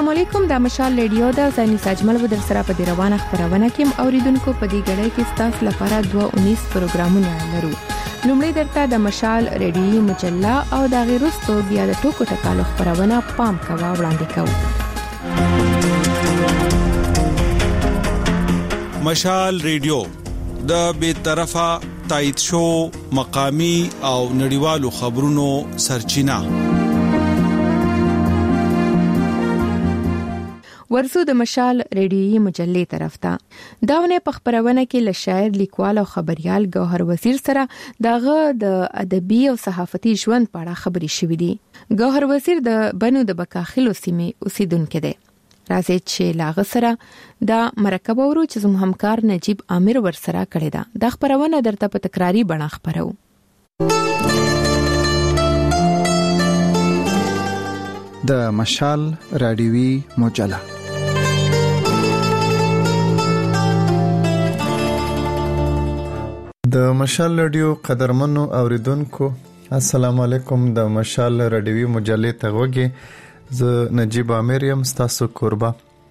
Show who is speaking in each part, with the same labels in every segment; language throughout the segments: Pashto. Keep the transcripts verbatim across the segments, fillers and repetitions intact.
Speaker 1: السلام علیکم، د مشال ریډیو د زنی ساجمل و در سره په دی روانه خبرونه کې اوریدونکو په دې غړې کې ستاسو لپاره دوه اونیس پروګرامونه لرو. لومړی درته د مشال ریډیو مجله او د غیرستو بیا د ټوکو ټکالو خبرونه پام کوا وړاندې کوو.
Speaker 2: مشال ریډیو د بے طرفه تایید شو مقامی او نړیوالو خبرونو سرچینه.
Speaker 1: ورسو د مشال ریډیوي مجلې طرف ته داونه په خبرونه کې ل شاعر لیکوال او خبريال ګوهر وزیر سره دغه د ادبي او صحافتي ژوند په اړه خبري شوې دي. ګوهر وزیر د بنو د بکاخلو سیمې اوسیدونکو دی. راځي چې لاغه سره د مرکب اورو چې زموږ همکار نجیب عامر ور سره کړی دا د خبرونه درته په تکراری بڼه خبرو.
Speaker 3: د مشال رادیوي مجله د مشال رادیو قدرمنو اوریدونکو السلام علیکم. د مشال رادیوي مجلې ته وګورئ. زه نجیب عامر یم، تاسو کوربه.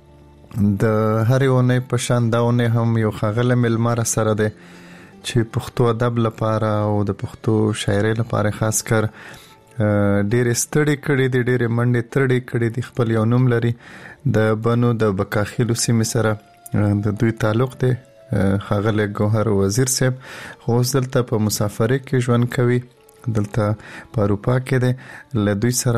Speaker 3: د هر یو په شان داونه هم یو خغله ملمر سره ده چې پښتو ادب لپاره او د پښتو شاعرۍ لپاره خاص کر ډېر ستړي کړي دي، ډېر منډه تړي کړي دي. خپل یو نوم لري د بنو د بکاخلو سیمې سره د دوی تعلق دی. خغله ګوهر وزیر صاحب خو دلته په مسافرۍ کې ژوند کوي، دلته په اروپا کې دی. له دوی سره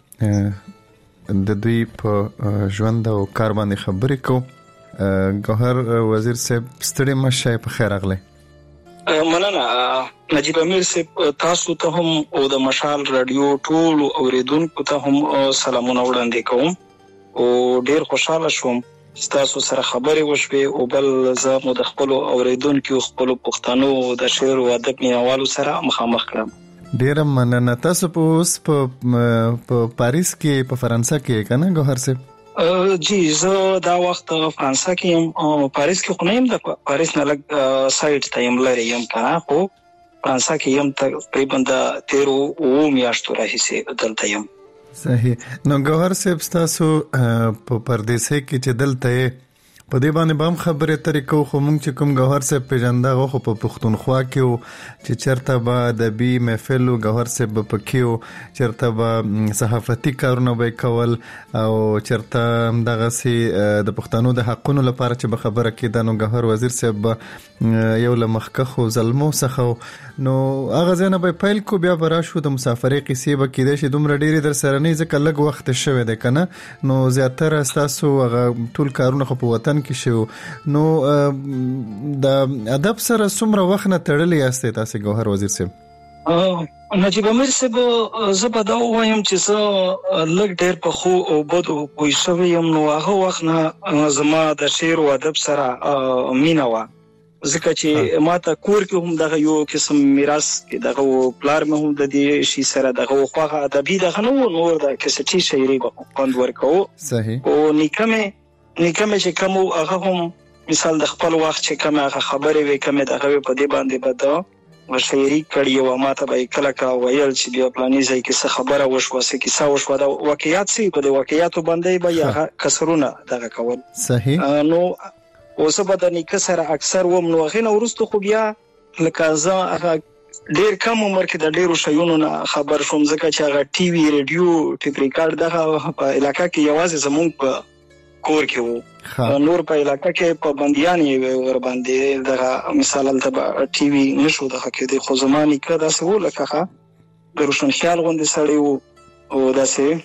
Speaker 3: به د دوی په ژوند او کار باندې خبرې کوو. ګوهر وزیر صاحب ستړي مشه، په خیر راغلی.
Speaker 4: مننه نجیب امیر صاحب، تاسو ته هم او د مشال رادیو ټول اوریدونکو ته هم سلامونه وړاندې کوم او ډیر خوشاله شوم تاسو سره خبرې وشوي او بل زه مو د خپل اوریدونکو خپل پښتنو د شعر او ادب مینوالو سره مخامخ کړم.
Speaker 3: ډیر مننه. تاسو په اوس په پاریس کې په فرانسه کې کنه ګوهر صاحب؟
Speaker 4: جی زه دا وخت فرانسه کې یم، پاریس کې خو نه یم، د پاریس نه لږ سایډ ته یم لري یم کنه، خو فرانسه کې یم تقریبا د تیرو او میاشتو راهیسې دلته یم.
Speaker 3: صحیح. نو ګوهر صاحب تاسو په پردیسه کې چې دلته په دې باندې بام خبره طریقو خو مونږ چې کوم ګوهر صاحب پیژنده خو په پښتونخوا کې او چې چرته به ادبي محفل او ګوهر صاحب په کې چرته به صحافتي کارونه به کول او چرته دغه سي د پښتنو د حقونو لپاره چې به خبره کېده نو ګوهر وزیر صاحب یو لمخکه خو ظلمو څخه نو هغه ځنه به پیل کو بیا براشو د مسافرۍ قصې به کېده چې دومره ډېری در سره نه ځکه لږ وخت شوه ده کنه، نو زیاتره تاسو هغه ټول کارونه خو په وطن کې شو. نو د ادب سره څومره وخت نه تړلې یاستئ تاسو ګوهر وزیر صاحب؟
Speaker 4: نجیب امیر صاحب زه به دا وایم چې زه لږ ډېر په خو او بدو پوه شوی یم، نو هغه وخت نه زما د شعر او ادب سره مینه وه، ځکه چې ماته کور کې هم دغه یو قسم میراث دغه پلار مې هم د دې شي سره دغه خواغه ادبي دغه نو نور د کیسټي شاعري په خوند ورکو.
Speaker 3: صحیح.
Speaker 4: او نیکمه نیکمه چې کوم هغه هم مثال د خپل وخت چې کوم هغه خبرې وي کوم دغه په دې باندې بده شاعري کړی او ماته به کله کله ویل چې بیا پلاني ځای کې څه خبره وشوه څه کیسه وشوه د واقعیت سي په دې واقعیتو باندې به یا کسرونه دغه کول.
Speaker 3: صحیح.
Speaker 4: نو اوسه به د نیکه سره اکثر وم نو غینه ورستو خو بیا لکه زه هغه ډیر کم عمر کې د ډیرو شیونو نه خبر شوم، ځکه چې هغه ټي وي ریډیو ټیپ ریکارډ دغه په علاقې کې یوازې زمونږ په کور کې وو، نور په علاقې کې په بنديانې ور باندې دغه مثال الته ټي وي نشو دغه کې د خو زماني کې داسې و لکه د روشن خیال غوندې سړی وو او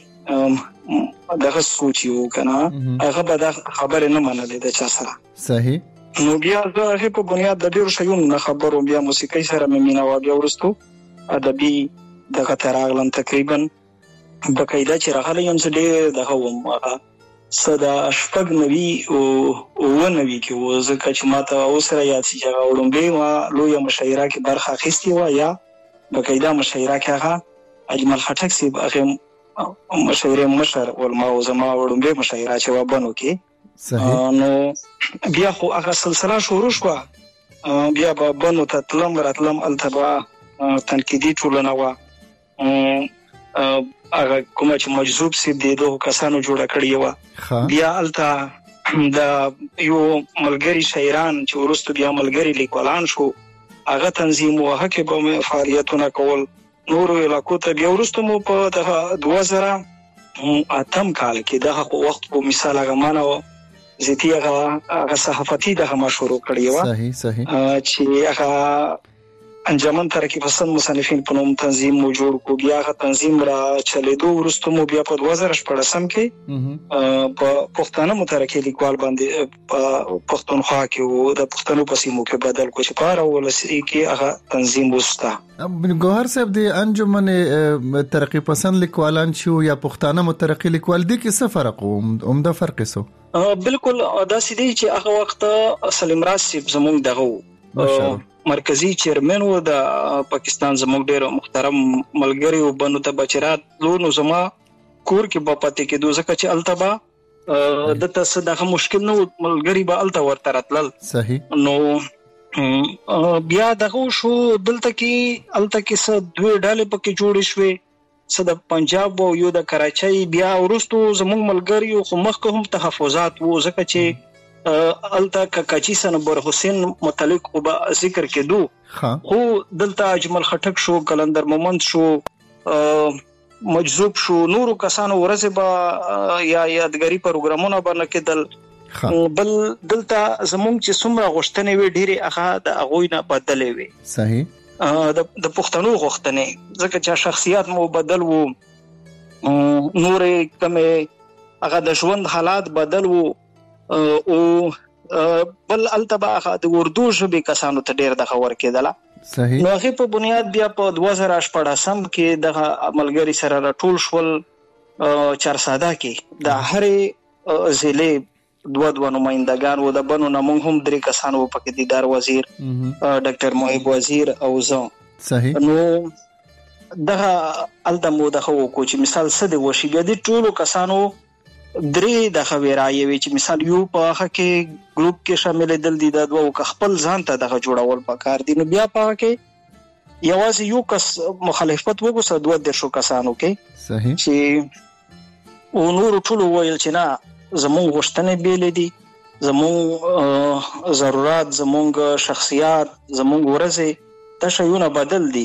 Speaker 4: داسې دغه سوچ یو کنه هغه به د خبرې نه منلې د چا سره.
Speaker 3: صحیح.
Speaker 4: نو بیا زه په بنیاد د ډیرو شیونو نه خبرو، بیا موسیقي سره مې مینه وه، بیا ورستو ادبي دغه ته راغلم تقریبا بقاعده چې راغلی یم زه ډېر دغه وم هغه څه د شپږ نوي او اووه نوي کې و، ځکه چې ما ته اوس را یاد شي چې هغه وړومبۍ ما لویه مشاعره کې برخه اخیستې وه یا بقاعده مشاعره کې هغه اجمل خټک صاحب هغې مشاعرې مشر ولما و زما وړومبۍ مشاعره چې وه بنو کې.
Speaker 3: صحیح.
Speaker 4: نو بیا خو هغه سلسله شروع شوه، بیا به بنو ته تلم راتلم، هلته به تنقیدي ټولنه وه، هغه کوم چې مجذوب سي د دوه کسانو جوړه کړی و. بیا الته د یو ملګری شاعران چې ورستو بیا ملګری لیکوالان شو هغه تنظیم او هغه به فعالیتونه کول. نور علاقو ته بیا ورستو مو په دوه زره اتم کال کې دغه وخت په مثال هغه مانو زیتی هغه صحافتي دغه مشهور کړی و.
Speaker 3: صحیح صحیح
Speaker 4: چې هغه انجمن ترقی پسند مصنفین په نوم تنظیم مو جوړ کو. بیا هغه تنظیم را چلیدو ورستو مو بیا په دوه زره شپږم کې په پښتانه مترقی لیکوال باندې پښتونخوا کې وو د پښتنو په سیمو کې بدل کو چې پاره ولسی کې هغه تنظیم وستا.
Speaker 3: ګوهر صاحب د انجمن ترقی پسند لیکوالان شو یا پښتانه مترقی لیکوال دي کې څه فرق و؟ عمده فرق څه؟
Speaker 4: بالکل دا سیدی چې هغه وخت سلیم راسب زموږ دغه مرکزی چیرمن و د پاکستان زموږ ډیر محترم ملګری او بنو ته بچرات لونو زما کور کې په پاتې کې دوه ځکه چې التبا د تاسو دغه مشکل نو ملګری به الته ورته راتلل.
Speaker 3: صحیح.
Speaker 4: نو بیا دغه شو دلته کې الته کې څه دوه ډلې پکې جوړې شوې څه د پنجاب او یو د کراچۍ. بیا ورستو زموږ ملګری خو مخکې هم تحفظات وو ځکه چې التا کاچی سنبر حسین متعلق او ذکر کېدو خو دلته اجمل خټک شو کلندر مومند شو مجذوب شو نورو کسانو ورځ به یا یادګاری پروګرامونه باندې کېدل. بل دلته زموږ چې څومره غوښتنې وي ډېری هغه د اغوی نه بدلې وي.
Speaker 3: صحیح.
Speaker 4: د پښتنو غوښتنې ځکه چې شخصیت مو بدل وو نورې کمه هغه د ژوند حالات بدل وو او بل التبا د اردو ژبې کسانو ته ډېر د خبر کېدله.
Speaker 3: صحیح.
Speaker 4: نو هغه په بنیاد بیا په دوه زره شپږم کې د عملګری سره راټول شول چارساده کې د هرې ضلع دوه دوه نمائندگان و د بنو نمون هم درې کسانو په دیدار وزیر ډاکټر محب وزیر او زه.
Speaker 3: صحیح.
Speaker 4: نو دغه التمو دغه کو چې مثال څه دی وشي بیا د ټولو کسانو درې د خبرای وی چې مثال یو په هغه کې ګروپ کې شامل دل دي د دوه خپل ځان ته دغه جوړول پکار دي. نو بیا په هغه کې یوازې یو کس مخالفت وګوسه دوه د شو کسانو کې.
Speaker 3: صحیح.
Speaker 4: چې او نور ټول ویل چې نه زموږ غوښتنې بیل دي زموږ ضرورت زموږ شخصیت زموږ ورزه د شیونه بدل دي.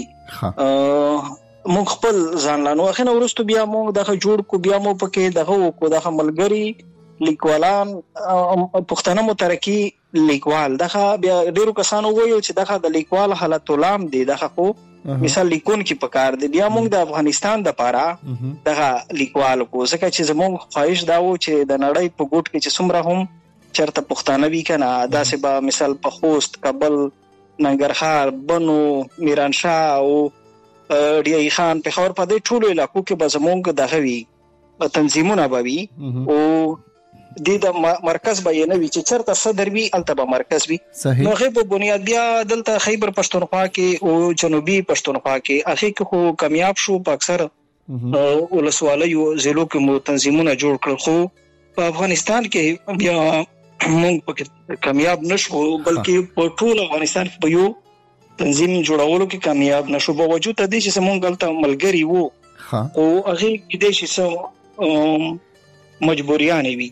Speaker 4: مونږ خپل ځان لانو اخینه ورستو بیا مونږ دغه جوړ کو بیا مو پکې دغه کو دغه ملګری لیکوالان پښتنه مترقی لیکوال دغه بیا ډیرو کسانو وایي چې دغه د لیکوال حالت لام دی دغه کو مثال لیکون کې پکار دی. بیا مونږ د افغانستان د پاره دغه لیکوال کو ځکه چې زموږ خواهش دا و چې د نړۍ په ګوټ کې چې څومره هم چرته پښتانه وی کنه داسې به مثال په خوست کابل ننګرهار بنو میرانشاه او ډیای خان په خبر پدې ټولو علاقو کې به زمونږ دغه وی تنظیمونه به وي او د مرکز به نه وي چې چرته صدر وی التبه مرکز وي. نو هغه په بنیاد بیا دلته خیبر پښتونخوا کې او جنوبي پښتونخوا کې هغه کې خو کامیاب شو په اکثر ولسوالیو ضلعو کې مو تنظیمونه جوړ کړل خو په افغانستان کې بیا موږ پکې کامیاب نشو بلکې په ټول افغانستان په یو تنظیم جوړولو کې کامیاب نشو په وجود د دې چې موږ غلطه ملګری وو او هغه کې د شي سم مجبوریان وي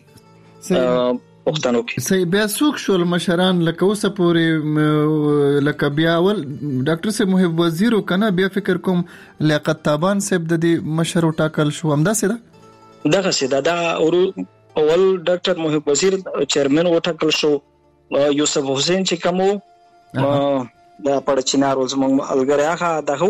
Speaker 4: پښتنو کې.
Speaker 3: صحیح. بیا څوک شول مشران لکه اوسه پورې لکه بیا ول ډاکټر صاحب محب وزیر کنه بیا فکر کوم لیاقت تابان صاحب د دې مشر ټاکل شو همدا سره
Speaker 4: دغه سره دا اول ډاکټر محب وزیر چیرمن وټاکل شو یوسف حسین چې کوم دا پړچینارو زموږ الګری هغه دغه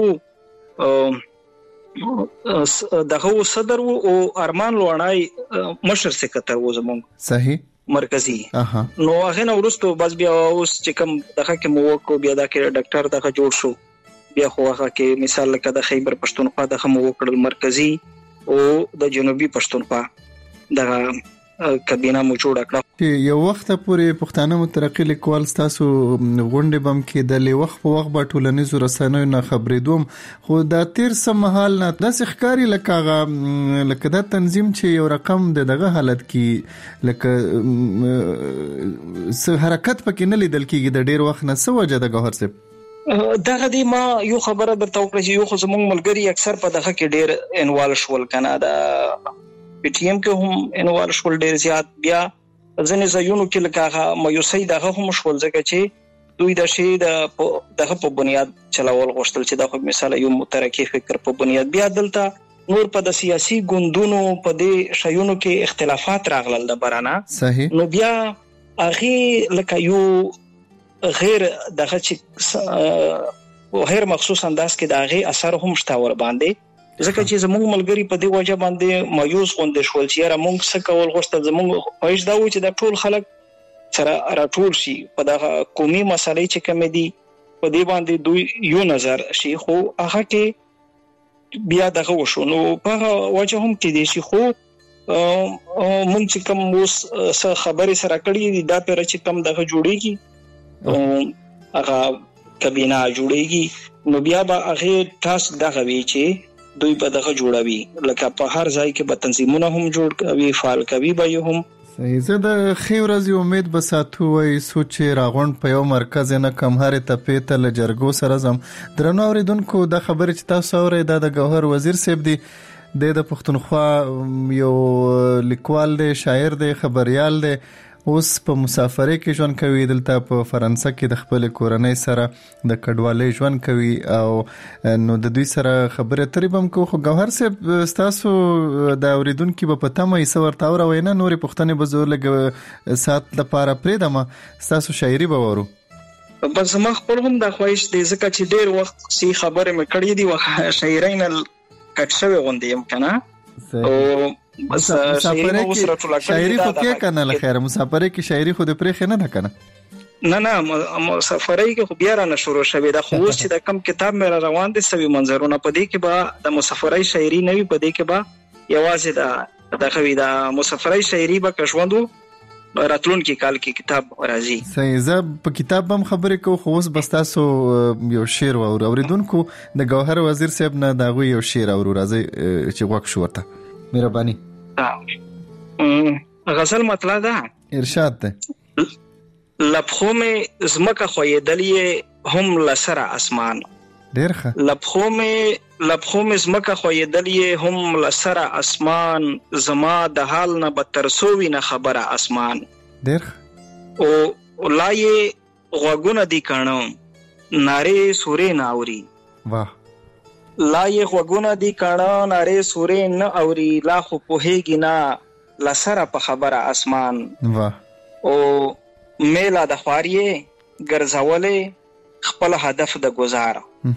Speaker 4: دغه صدر او ارمان لوړای مشر سکرټر و زموږ.
Speaker 3: صحیح.
Speaker 4: مرکزی. نو هغه نو ورستو بس بیا اوس چې کوم دغه کې مو کو بیا دا کې ډاکټر دغه جوړ شو بیا خو هغه کې مثال لکه د خیبر پښتونخوا دغه مو وکړل مرکزی او د جنوبي پښتونخوا دغه کابینه مو جوړ کړه.
Speaker 3: یو وخت پورې پښتانه مترقی لیکوال تاسو غونډه بم کې د وخت په وخت په ټولنیزو رسنیو نه خبرېدوم خو دا تیر سم حال نه د ښکاری لکه لکه دا تنظیم چې یو رقم دغه حالت کې لکه حرکت پکې نه لیدل کېږي د ډیر وخت نه څه وجه د ګوهر صاحب؟
Speaker 4: دغه دی ما یو خبره درته وکړه چې یو خو زموږ ملګري اکثر په دغه کې ډېر انوالو شول کنه د پی ټی ایم کې هم انوالو شول ډېر زیات. بیا ځینې ځایونو کې لکه هغه مایوسۍ دغه هم شول ځکه چې دوی د شی د دغه په بنیاد چلول غوښتل چې د مثال یو مترقی فکر په بنیاد. بیا دلته نور په د سیاسي ګوندونو په دې شایونو کې اختلافات راغلل د برانه
Speaker 3: صحیح.
Speaker 4: نو بیا هغه لکه یو غیر دغه چې غیر مخصوص انداز کې د هغه اثر هم شته ور باندې ځکه چې زموږ ملګری په دې وجه باندې مایوس غوندې شول چې را مونږ څه کول غوښتل زموږ پېښ دا و چې د ټول خلک سره راټول شي په دغه قومي مسلې چې کوم دي په دې باندې دوی یو نظر شي خو هغه کې بیا دغه وشو. نو په وجه هم کې دي شي خو مونږ چې کوم اوس خبرې سره کړې دا پر چې کوم دغه جوړيږي هغه کابینه جوړيږي نو بیا به هغه تاسو دغه وی چې دوی په دغه جوړوي لکه په هر ځای کې به تنظیمونه هم جوړ کوي فعال کوي به هم.
Speaker 3: زه د خیر ورځې امید به ساتو وای سوچ راغون په یو مرکز نه کم هرې ته ته ل جرګو سره زم درنو اوریدونکو د خبرې چې تاسو اورئ د جوهر وزیر صاحب دی د پښتونخوا یو لیکوال دی شاعر دی خبريال دی اوس په مسافرۍ کې ژوند کوي دلته په فرانسه کې د خپل کورنۍ سره د کډوالۍ ژوند کوي او نو د دوی سره خبره ترېبم کو خو جوهر صاحب تاسو د اوریدونکو په پته مې سور تاور وینا نورې پښتنې بزور لګ سات لپاره پرېدم تاسو شاعري به ورو
Speaker 4: بس ما خپل هم د خوښ دي ځکه چې ډېر وخت سي خبره مې کړې دي او شاعرین کټ شوی غوندې يم کنه او بس شاعري
Speaker 3: خو کې کنه لخير مسافرۍ کې شاعري خو د پرې نه ده کنه
Speaker 4: نه نه مسافرۍ کې خو بیا را نه شروع شوه د خو چې د کم کتاب مې روان دي سوي منظرونه په دې کې به د مسافرۍ شاعري نه وي په دې کې به یوازې د د خوي د مسافرۍ شاعري به کښوندو راتلون کې کال کې کتاب راځي.
Speaker 3: صحیح. زه په کتاب هم خبرې کوم خو اوس بس تاسو یو شعر و اوریدونکو د جوهر وزیر صاحب نه دغه یو شعر اورو راځي چې وښ شو ورته مهرباني.
Speaker 4: غزل مطلع ده
Speaker 3: ارشاد ده
Speaker 4: لبخو میں زمکه خویدلې هم لسره اسمان
Speaker 3: ډیر ښه
Speaker 4: لبخو میں لبخو میں زمکه خویدلې هم لسره اسمان زما د حال نه بترسوي نه خبره اسمان
Speaker 3: ډیر
Speaker 4: او لای غوګونه دی کانو ناره سورې ناوري
Speaker 3: واه
Speaker 4: لای غوګونه دی کانو ناره سورې نه اوري لا خو پوهېږي نه لسره په خبره اسمان
Speaker 3: واه
Speaker 4: او میلا د خواریه ګرځولې خپل هدف د گزار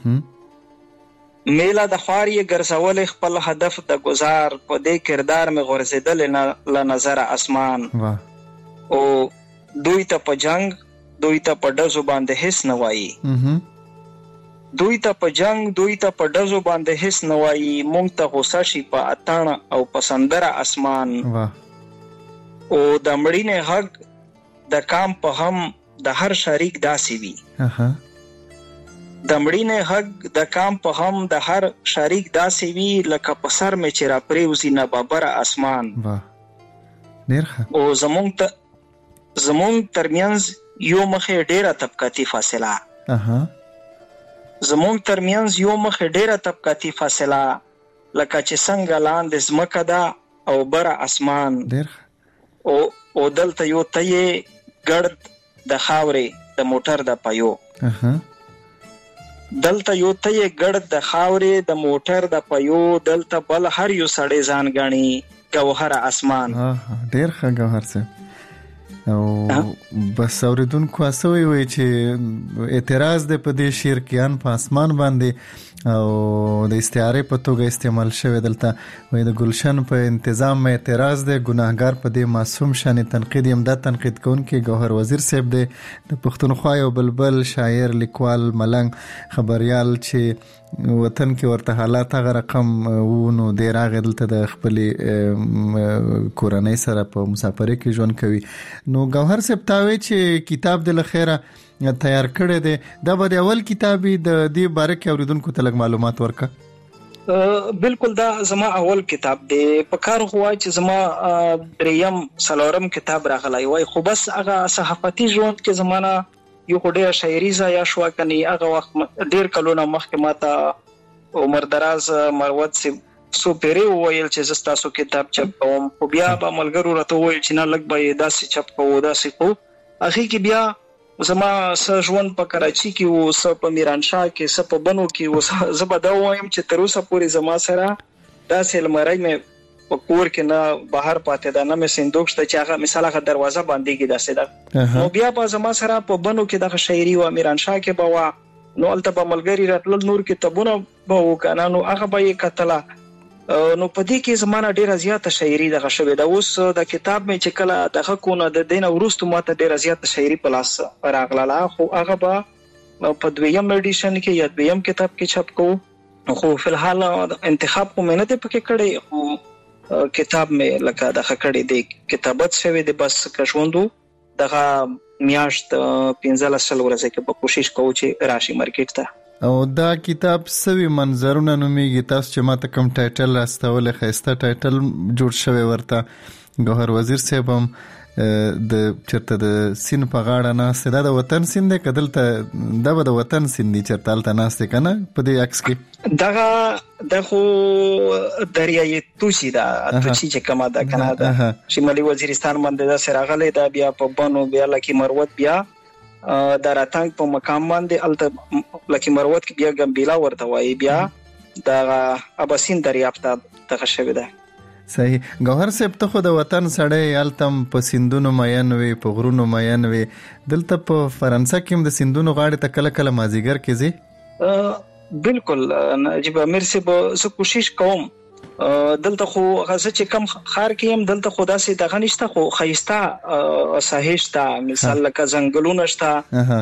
Speaker 4: میلا د خواریه ګرځولې خپل هدف د گزار په دې کردار مې غورځیدل نه ل نظر اسمان
Speaker 3: واه
Speaker 4: او دوی ته په جنگ دوی ته په دزو باندې هیڅ نه وایي دوی ته په جنگ دوی ته په دزو باندې هیڅ نه وایي مونږ ته غوسه شي په اتان او پسندره اسمان
Speaker 3: واه
Speaker 4: او د مړینې حق د کام په هم د هر شریک داسي وي
Speaker 3: اها
Speaker 4: د مړینې حق د کام په هم د هر شریک داسي وي لکه په سر مې چې را پریوزي نه بابر اسمان
Speaker 3: واه ډیر ښه
Speaker 4: او زمونږ ته زمونږ ترمنځ یو مخې ډیره طبقاتي فاصله
Speaker 3: اها
Speaker 4: زمونږ ترمنځ یو مخې ډیره طبقاتي فاصله لکه چې څنګه لاندې ځمکه ده او بر اسمان
Speaker 3: ډیر
Speaker 4: او او دلته یو ته ګړد د خاورې د موټر د پيو
Speaker 3: اها
Speaker 4: دلته یو ته ګړد د خاورې د موټر د پيو دلته بل هر یو سړی ځان غني جوهر اسمان
Speaker 3: ها ډیر ښه جوهر صاحب او بس اوریدونکو اسوي وي چې اعتراض د پدې شعر کې ان په اسمان باندې او د استعاره په توګه استعمال شوی دلته وای د گلشن په تنظیم مې اعتراض دی ګناهګار په دې معصوم شان تنقید یم دا تنقید کوونکی جوهر وزیر صاحب دی د پښتونخوا یو بلبل شاعر لیکوال ملنګ خبريال چې وطن کې ورته حالات هغه رقم وونو د راغ دلته د خپل کورنۍ سره په مسافرۍ کې ژوند کوي نو جوهر صاحب تاوي چې کتاب د لخيره تیار کړی دی دا به د اول کتابي د دې باره کې اوریدونکو ته لږ معلومات ورکړه.
Speaker 4: بالکل دا زما اول کتاب دی په کار خو وای چې زما دریم سلورم کتاب راغلی وای خو بس هغه صحافتي ژوند کې زمانہ یو ډېر شاعري ځای شو کني هغه وخت ډېر کلونه مخکې ماته عمر دراز مروت سي سو پیری وویل چې زستا سو کتاب چاپ کوم خو بیا به ملګرو راته وویل چې نه لګ به داسې چاپ کوو داسې کو اخی کې بیا زما س ژوند په کراچي کې او س په میرانشاه کې س په بنو کې او زبا دا وایم چې تر اوسه پورې زما سره داسې لمرای مې په کور کې نه بهر پاتې ده نه مې صندوق شته چې هغه مثال هغه دروازه باندې کې داسې ده نو بیا په زما سره په بنو کې د شاعري او میرانشاه کې به وا نو الته به ملګری راتل نور کتابونه به وکنه نو هغه به یې کتله نو په دې کې زمانه ډیره زیاته شاعري دغه شوې ده اوس د کتاب مې چې کله دغه کونه د دینه ورستو ماته ډیره زیاته شاعري په لاس راغله خو هغه به په دویم ایډیشن کې یا دویم کتاب کې چاپ کوو خو په الحال انتخاب کوم نه ته پکې کړی خو کتاب مې لکه د خکړې د کتابت شوی د بس کښوندو دغه میاشت پنځه لسل ورځې کې په کوشش کوو چې راشي مارکیټ ته
Speaker 3: او دا کتاب سوي منظرونه نوميږي تاسو چې ماته کوم ټایټل راستولې خسته ټایټل جوړ شوی ورته گوهر وزیر صاحب هم د چرته د سین په غاړه ناست دا د وطن سین دی کدل ته دا به د وطن سین دی چرته الته ناست کنه په دې عکس کې
Speaker 4: دغه د خو دریای توشي دا توشي چې کما دا کنه دا شمالي وزیرستان باندې دا سراغله دا بیا په بانو بیا لکه مروت بیا د راتنګ په مقام باندې الته لکه مروت کې بیا ګمبیلا ورته وای بیا د اباسین دریافته دغه شوی ده
Speaker 3: صحیح گوهر صاحب ته خو د وطن سړی التم په سیندونو مین وي په غرونو مین وي دلته په فرانسه کې هم د سیندونو غاړې ته کله کله مازیګر کې زی
Speaker 4: بالکل نجیب امیر صاحب زه کوشش کوم دلته خو غزه چې کم خار کې هم دلته خدا سي دغه نشته خو خيستا صحیحتا مثال لکه زنګلونه شته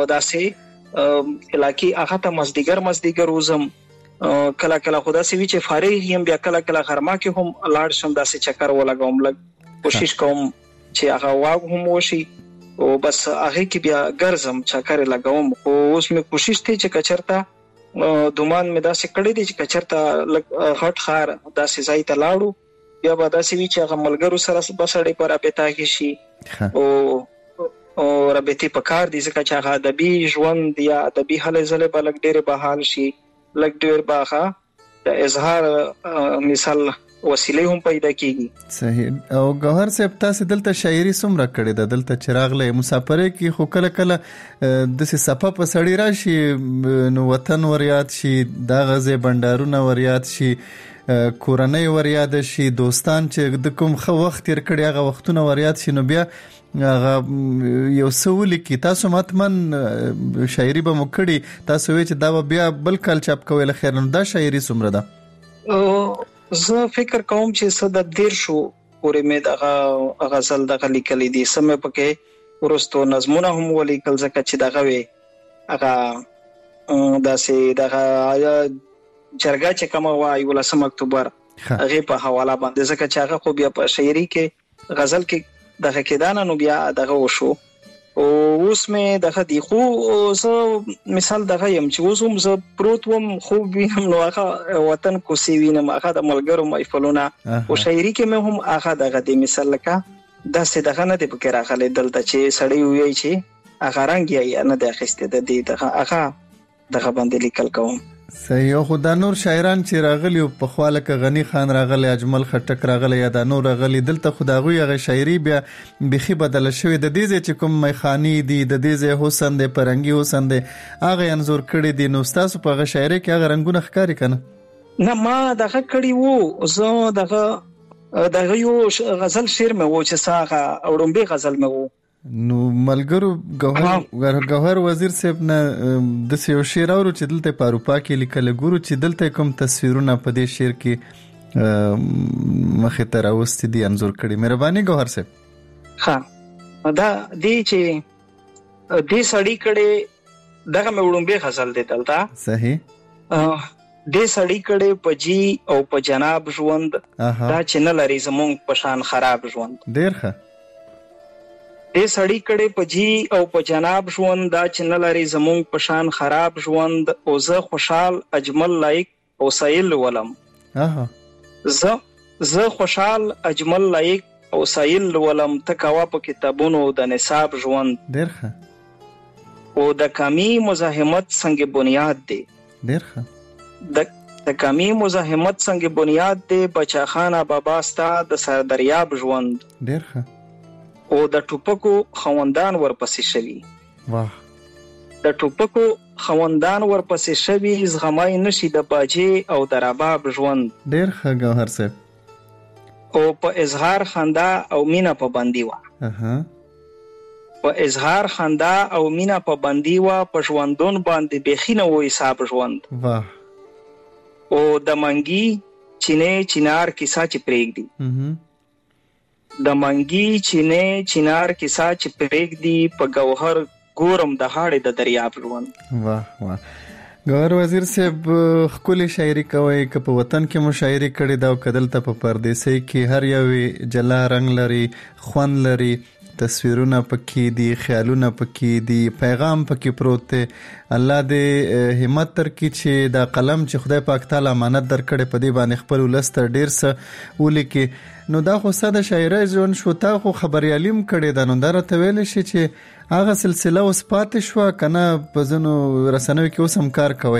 Speaker 4: داسې علاقې هغه ته مزدیګر مزدیګر وزم کله کله خدا سي وی چې فارغ یم بیا کله کله غرما کې هم لاړ شم داسې چکر ولګوم لګ کوشش کوم چې هغه واغ هم وشي او بس هغه کې بیا ګرځم چکر لګوم او اوس مې کوشش ته چې کچرتا دومان مې داسې کړی دی چې کچرتا هټ خار داسې ځای ته لاړو بیا به داسې وی چې هغه ملګرو سره بسړې پر اپتا کې شي او او رابطې په کار دي ځکه چې هغه ادبي ژوند یا ادبي هلې ځلې بلک ډېر بحال شي لګ ډېر باخه د اظهار مثال وسیله هم پیدا کیږي
Speaker 3: صحیح او گوهر صاحب تاسو دلته شاعري څومره کړې ده دلته چراغله مسافرې کې خو کله کله د صفه په سړی راشي نو وطن وریاد شي دا غزه بندارونه وریاد شي کورنۍ وریاد شي دوستان چې د کوم خو وخت تیر کړي هغه وختونه وریاد شي نو بیا هغه یو سوال کې تاسو ماتمن شاعري به مکړي تاسو وی چې دا بیا بل کال چاپ کوي له خیر نو دا شاعري څومره ده
Speaker 4: زه فکر کوم چې صد دیر شو پورې مې دغه غزل دغه لیکلې دي سمې پکې ورستو نظمونه هم ولیکل ځکه چې دغه وی هغه داسې دغه جرګه چې کوم وای ولسم اکتوبر هغه په حواله باندې ځکه چې هغه خو بیا په شاعري کې غزل کې دغه کېدانه نو بیا دغه وشو او اوس مې دغه دی خو زه مثال دغه يم چې اوس هم زه پروت وم خو وینم نو هغه وطن کو سی وینم هغه د ملګرو محفلونه او شاعري کې مې هم هغه دغه دی مثال لکه داسې دغه نه دی پکې راغلی دلته چې سړی وایي چې هغه رنګ یې نه د اخیسته د دې دغه هغه دغه باندې لیکل کوم
Speaker 3: صحیح خو دا نور شاعران چې راغلی په خواله ک غنی خان راغلی اجمل خټک راغلی یا دا نور راغلی دلته خداغوی هغه شاعري بیا بخي بدل شوی د دې چې کوم میخانی دی د دې حسن دی پرنګي حسن دی هغه انزور کړی دی نو تاسو په هغه شاعري کې هغه رنگونه ښکاری کنه
Speaker 4: نه ما دغه کړی وو زه دغه دغه یو غزل شعر مې و چې ساغه اورمبه غزل مې وو
Speaker 3: نو ملګرو گوهر گوهر وزیر صاحب نه د سیو شعر اورو چې دلته په اروپا کې لیکل ګورو چې دلته کوم تصویرونه په دې شعر کې مخه تر اوستي دي انزور کړي مهرباني گوهر صاحب
Speaker 4: ها دا دې چې دې سړی کړي دغه مې وړومبه غزل دی دلته
Speaker 3: صحیح
Speaker 4: دې سړی کړي په جی او په جناب ژوند دا چې نه لري زمونږ په شان خراب ژوند
Speaker 3: ډیر ښه
Speaker 4: دې سړی کړي په جی او په جناب ژوند دا چې نه لري زمونږ په شان خراب ژوند او زه خوشحال اجمل لایق او سایل ولم
Speaker 3: اها
Speaker 4: زه زه خوشحال اجمل لایق او سایل ولم تکوا په کتابونو د نصاب ژوند
Speaker 3: ډیر ښه
Speaker 4: او د کمی مزاحمت څنګه بنیاد دی.
Speaker 3: ډیر ښه.
Speaker 4: د د کمی مزاحمت څنګه بنیاد دی بچا خانه بابا ستا د سردریاب ژوند.
Speaker 3: ډیر ښه.
Speaker 4: او د ټوپکو خوندان ورپسې شوي.
Speaker 3: واه.
Speaker 4: د ټوپکو خوندان ورپسې شوي زغمای نشي د باجې او د رباب ژوند.
Speaker 3: ډیر ښه ګوهر صاحب.
Speaker 4: او په اظهار خندا او مینا په بندي وا.
Speaker 3: اها.
Speaker 4: په اظهار خندا او مینا په بندي وا په ژوندون باندې بخینه و حساب ژوند.
Speaker 3: واه.
Speaker 4: او د منګي چینه چینار کیسه چې پرېګ دی.
Speaker 3: اها.
Speaker 4: د منګي چینه چینار کیسه چې پرېګ دی په گوهر ګورم د هاړې د دریاب ژوند.
Speaker 3: واه واه. ګوهر وزیر صاحب خپل شاعري کوي که په وطن کې مو شاعري کړې دا او کدل ته په پردیسي کې هر یو جلا رنگ لري، خوند لري، تصویرونه پکې دي، خیالونه پکې دي، پیغام پکې پروت دی. الله دې همت درکړي چې دا قلم چې خدای پاک تعالی امانت درکړي په دې باندې خپل ولس ته ډیر څه ولیکي. نو دا خو ساده شاعري ژوند شو، تا خو خبريالیم کړي دا نو دا راته ویل شي چې هغه سلسله اوس پاتې شو کنه په ځنو رسنوي کې اوس هم کار کوي؟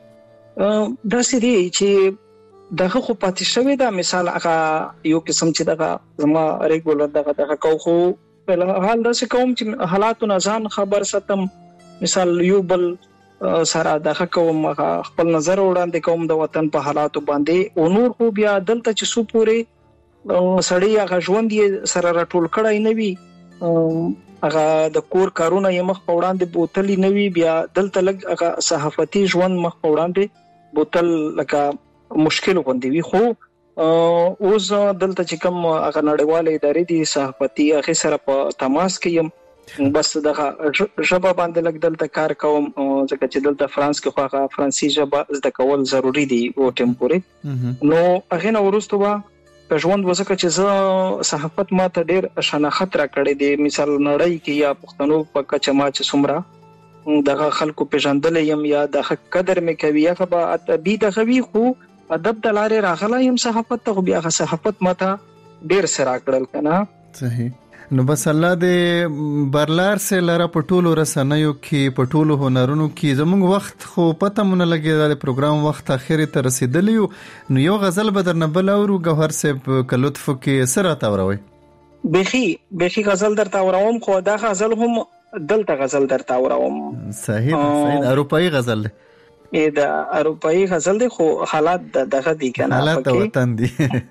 Speaker 4: دا سړي چې دغه خو پاتې شوی دا مثال هغه یو قسم چې دغه زما ریګولر دغه دغه کو خو په حال داسې کوم چې حالاتو نه ځان خبر ستم، مثال یو بل سره دغه کوم خپل نظر وړاندې کوم د وطن په حالاتو باندې او نور خو بیا دلته چې سو پورې سړی هغه ژوند یې سره راټول کړای نه وي، هغه د کور کارونه یې مخ په وړاندې بوتلی نه وي، بیا دلته لږ هغه صحافتي ژوند مخ په وړاندې بوتل لکه مشکل غوندي وي. خو اوس دلته چې کوم هغه نړیواله ادارې دي صحافتي هغه سره په تماس کې یم، بس دغه ژبه باندې لږ دلته کار کوم ځکه چې دلته فرانس کې خو هغه فرانسي ژبه زده کول ضروری دي او ټیمپوري. نو هغه نو ورستو با په ژوند وسکه چې زه صحافت ما ته ډیر شناخت را کړی دی، مثال نړۍ کې یا پښتنو په کچه ما چې څومره دغه خلکو پیژندل یم یا د حق قدر مې کوي یا به ادبي دغه وی خو ادب د لارې راغلی یم صحافت ته، خو بیا صحافت ما ته ډیر سره کړل کنه.
Speaker 3: صحیح. نو بس الله دې برلار سه لره پټولو رسنیو کې پټولو هنرونو کې زموږ وخت خو پته مونږ لګي دا پروګرام وخت اخیری ته رسیدلی نو یو غزل بدر نه بل اورو ګوهر صاحب کلطف کې سره تاوروي.
Speaker 4: بخي بخي غزل در تاوروم خو دا غزل هم دلته غزل در تاوروم.
Speaker 3: صحیح صحیح. اروپאי غزل
Speaker 4: ای دا اروپאי غزل دی خو حالات دغه دی کنه،
Speaker 3: حالات وطن دی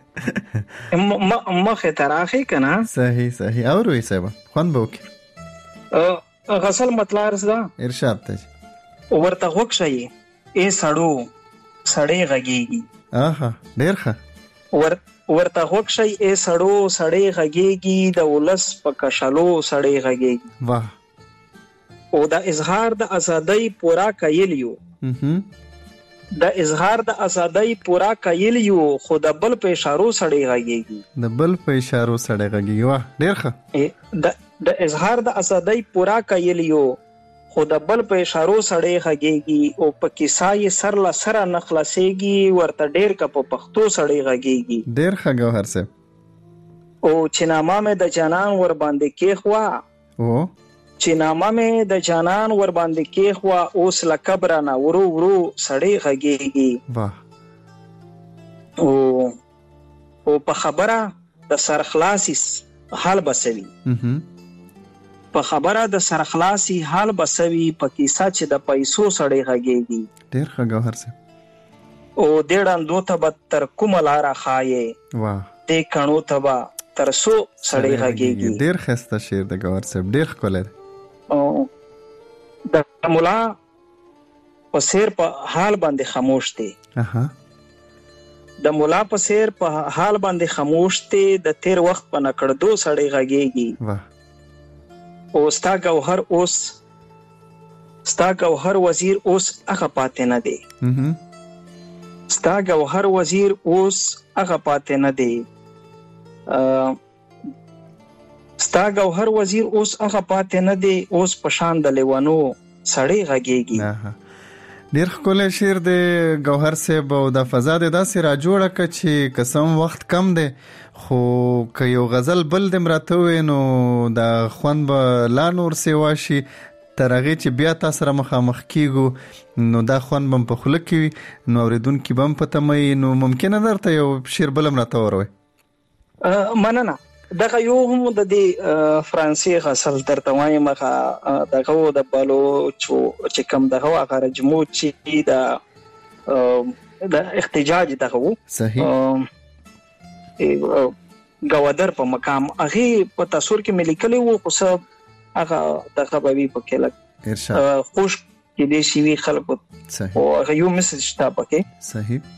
Speaker 4: ما مخه تراخی کنه.
Speaker 3: صحیح صحیح. اور وی صاحب خوان بوک
Speaker 4: غزل مطلب دا
Speaker 3: ارشاد ته
Speaker 4: ورته وښی ای سړو سړی غږیږي.
Speaker 3: اها ډیر ښه.
Speaker 4: ور ورته وښی ای سړو سړی غږیږي د ولس په کشلو سړی غږیږي.
Speaker 3: واه.
Speaker 4: او دا اظهار د ازادۍ پورا کایلیو د اظهار د ازادۍ پورا کایلیو خو د بل په اشارو سړی غږیږي.
Speaker 3: د بل په اشارو سړی غږیږي. واه ډیر ښه.
Speaker 4: د د اظهار د ازادۍ پورا کایلیو خو د بل په اشارو سړی غږیږي او په کیسای سر لا سره نخلاصيږي ورته ډیر ک په پښتو سړی غږیږي.
Speaker 3: ډیر ښه ګوهر صاحب.
Speaker 4: او چې نامه مې د جانان ور باندې کې خوا
Speaker 3: او
Speaker 4: چې نامه مې د جانان ور باندې کې خوا اوس لقب را نه ورو ورو سړی غږیږي.
Speaker 3: واه.
Speaker 4: او او په خبره د سرخلاصي حال بسوي په خبره د سرخلاصي حال بسوي په کیسه چې د پیسو سړی غږیږي.
Speaker 3: ډیر ښه ګوهر صاحب.
Speaker 4: او ډېر اندو ته تر کوم لار خایې.
Speaker 3: واه.
Speaker 4: دې کڼو ته تر سو سړی غږیږي.
Speaker 3: ډیر خسته شعر د ګوهر صاحب ډیر ښکلی.
Speaker 4: او د مولا په سیر په حال باندې خاموش دی.
Speaker 3: اها.
Speaker 4: د مولا په سیر په حال باندې خاموش دی د تیر وخت په نکړدو سړی غږیږي.
Speaker 3: واه.
Speaker 4: او ستا گوهر اوس ستا گوهر وزیر اوس هغه پاتې نه دی.
Speaker 3: اها.
Speaker 4: ستا گوهر وزیر اوس هغه پاتې نه دی. ستا گوهر وزیر اوس هغه پاتې نه دی اوس په شان د لیوانو سړی غږیږي.
Speaker 3: ډیر ښکلی شعر دی ګوهر صاحب او د فضا د داسې را جوړه که چې قسم وخت کم دی خو که یو غزل بل دم راته وی نو د خوند به لا نور سیوا شي. ترغه چې بیا تاسو سره مخامخ کیږو نو دا خون بم په خله کې نو اوریدونکو بم پته مې نو ممکنه درته یو شیر بلم راته وروي
Speaker 4: مننه دغه یو هم د دې فرانسې غسل ترته وایي مخه دغه د بالو چې کم دغه هغه جمهور چې د د احتجاج دغه
Speaker 3: صحیح
Speaker 4: گوادر په مقام هغه په تصور کې ملي کلی وو خو څه هغه دغه به په کې لګ
Speaker 3: ارشاد
Speaker 4: خوش کې دې شي وی خلکو
Speaker 3: صحیح
Speaker 4: او هغه یو میسج تا پکې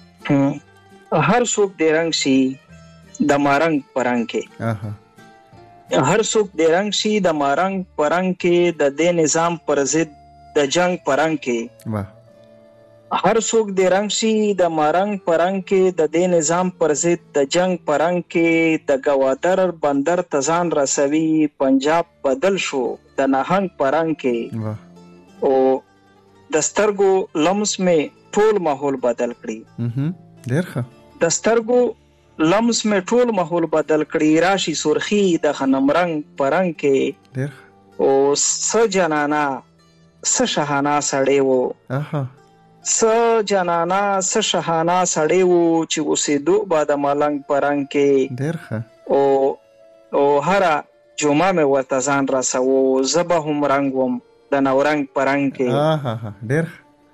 Speaker 3: صحیح
Speaker 4: هر څوک د رنگ شي د مارنګ پرنګ کې
Speaker 3: اها
Speaker 4: هر څوک د رنگ شي د مارنګ پرنګ کې د دې نظام پر ضد د جنگ پرنګ کې
Speaker 3: واه
Speaker 4: هر څوک د رنگ شي د مارنګ پرنګ کې د دې نظام پر ضد د جنگ پرنګ کې د گوادر بندر تزان رسوي پنجاب بدل شو د نهنګ پرنګ کې
Speaker 3: واه
Speaker 4: او د سترګو لمس مې ټول ماحول بدل کړی
Speaker 3: مهم ډیر ښه
Speaker 4: د سترګو لمس میں ټول ماحول بدل کړي راشي سرخی د خنم رنگ پرنګ کې
Speaker 3: ډیر
Speaker 4: او س جنانا س شهانا سړی وو
Speaker 3: اها
Speaker 4: س جنانا س شهانا سړی وو چې اوسېدو بعد ملنګ پرنګ کې
Speaker 3: ډیر ښه
Speaker 4: او او هر جمعه مې ورته ځان راسو زبه هم رنگ وم د نورنګ پرنګ کې
Speaker 3: اها ډیر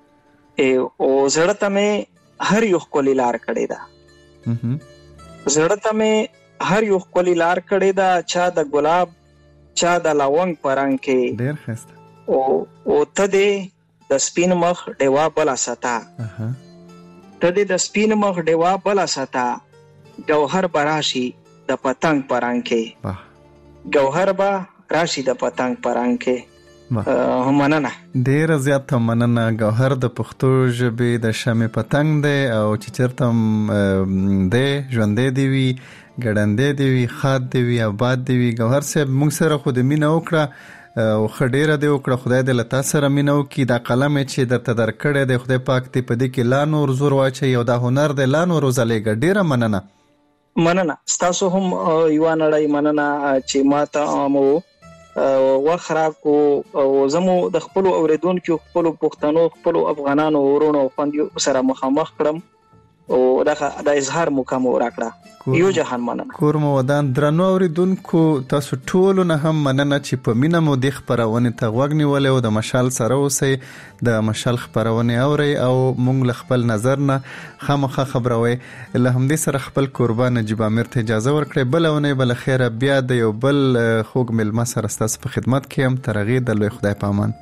Speaker 4: او زړه مې هر یو خپل لار کړی دا
Speaker 3: مهم
Speaker 4: زړه ته مې هر یو خپل لار کړی دا چا د ګلاب چا د لونګ پرنګ کې
Speaker 3: ډیر خسته
Speaker 4: او او ته دې د سپین مخ ډیوا بلا ستا
Speaker 3: اها
Speaker 4: ته دې د سپین مخ ډیوا بلا ستا جوهر براشي د پتنګ پرنګ کې
Speaker 3: واه
Speaker 4: جوهر با راشي د پتنګ پرنګ کې مننه
Speaker 3: ډیر زیات مننه گوهر د پښتو ژبې د شمع پتنګ دی او چې چرتم دی ژوندې دی وی ګړندې دی وی خاد دی وی آباد دی وی گوهر صاحب موږ سره خو د مینه وکړه او خډيره دی وکړه خدای دې لتا سره مینه وکي دا قلم چې درته درکړې دی خدای پاک دې په دې کې لا نور زور واچي او دا هنر دی لا نور وزلېګ ډیره مننه
Speaker 4: مننه تاسو هم یو نړۍ مننه چې ماته مو وخرا کو او زمو د خپل اوریدونکو خپل پښتنو خپل افغانانو ورونو خوندې سره مخامخ کړم او دا د اظهار مقام ورکړه یو جهان مننه
Speaker 3: کور مو ودان درنو اوریدونکو تاسو ټول نه هم مننه چې په مینه مو د خبرونه ته وګنی ولې او د مشال سره اوسې د مشال خبرونه اوري او مونږ خپل نظر نه خامخه خبروي له همدې سره خپل قربان نجيب امیر ته اجازه ورکړي بلونه بل خیره بیا د یو بل خوګ مل مسر تاسو په خدمت کې هم ترغه د لوی خدای پامان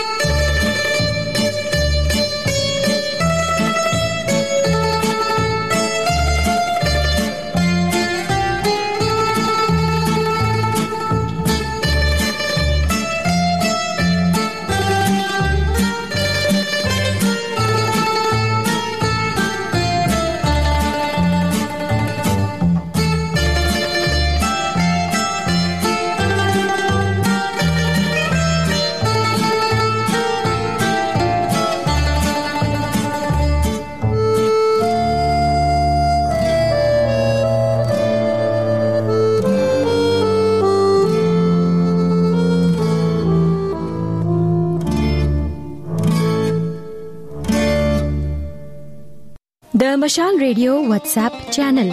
Speaker 5: د مشال ریډیو واتس اپ چینل